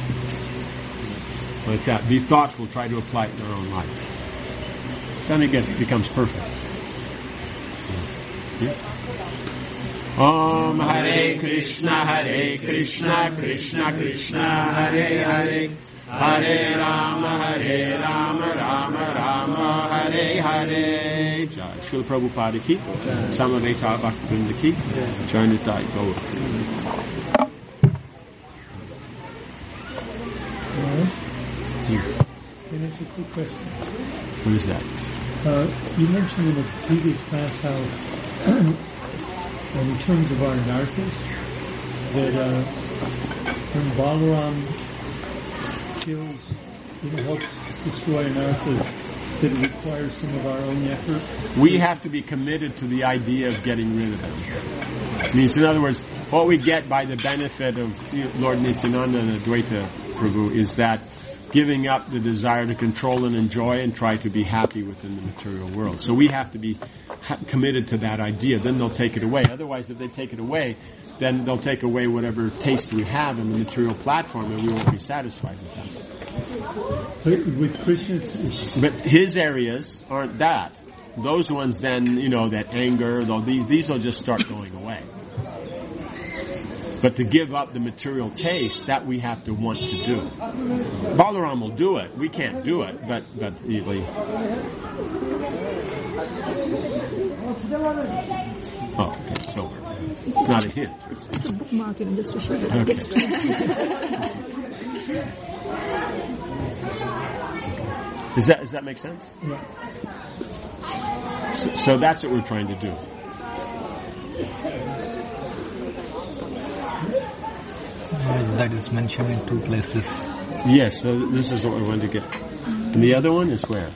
Like that. Be thoughtful, try to apply it in our own life. Then it becomes perfect. Yeah. Om Hare Krishna, Krishna Krishna, Hare Hare, Hare Rama, Rama Rama, Hare Hare. Jai Srila Prabhupada ki, Samaveta Bhaktivinoda ki, Jai Nitai Gaur. Can I ask you a quick question? What is that? You mentioned in the previous class how, in terms of our anarthas, that when Balaram kills, helps destroy anarthas, that it requires some of our own effort. We have to be committed to the idea of getting rid of it. It means, in other words, what we get by the benefit of Lord Nityananda and Advaita Prabhu, is that giving up the desire to control and enjoy and try to be happy within the material world. So we have to be committed to that idea. Then they'll take it away. Otherwise, if they take it away, then they'll take away whatever taste we have in the material platform, and we won't be satisfied with that. With Krishna, but his areas aren't that. Those ones then, that anger, these will just start going away. But to give up the material taste, that we have to want to do. Balaram will do it. We can't do it, but really. Oh, okay, so it's not a hint. It's a bookmark, just to show the text. Does that make sense? Yeah. So that's what we're trying to do. That is mentioned in 2 places. Yes, so this is what we want to get. And the other one is where?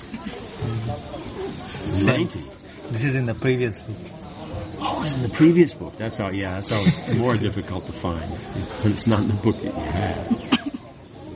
90. This is in the previous book. Oh, it's in the previous book. That's how more difficult to find. It's not in the book that you have.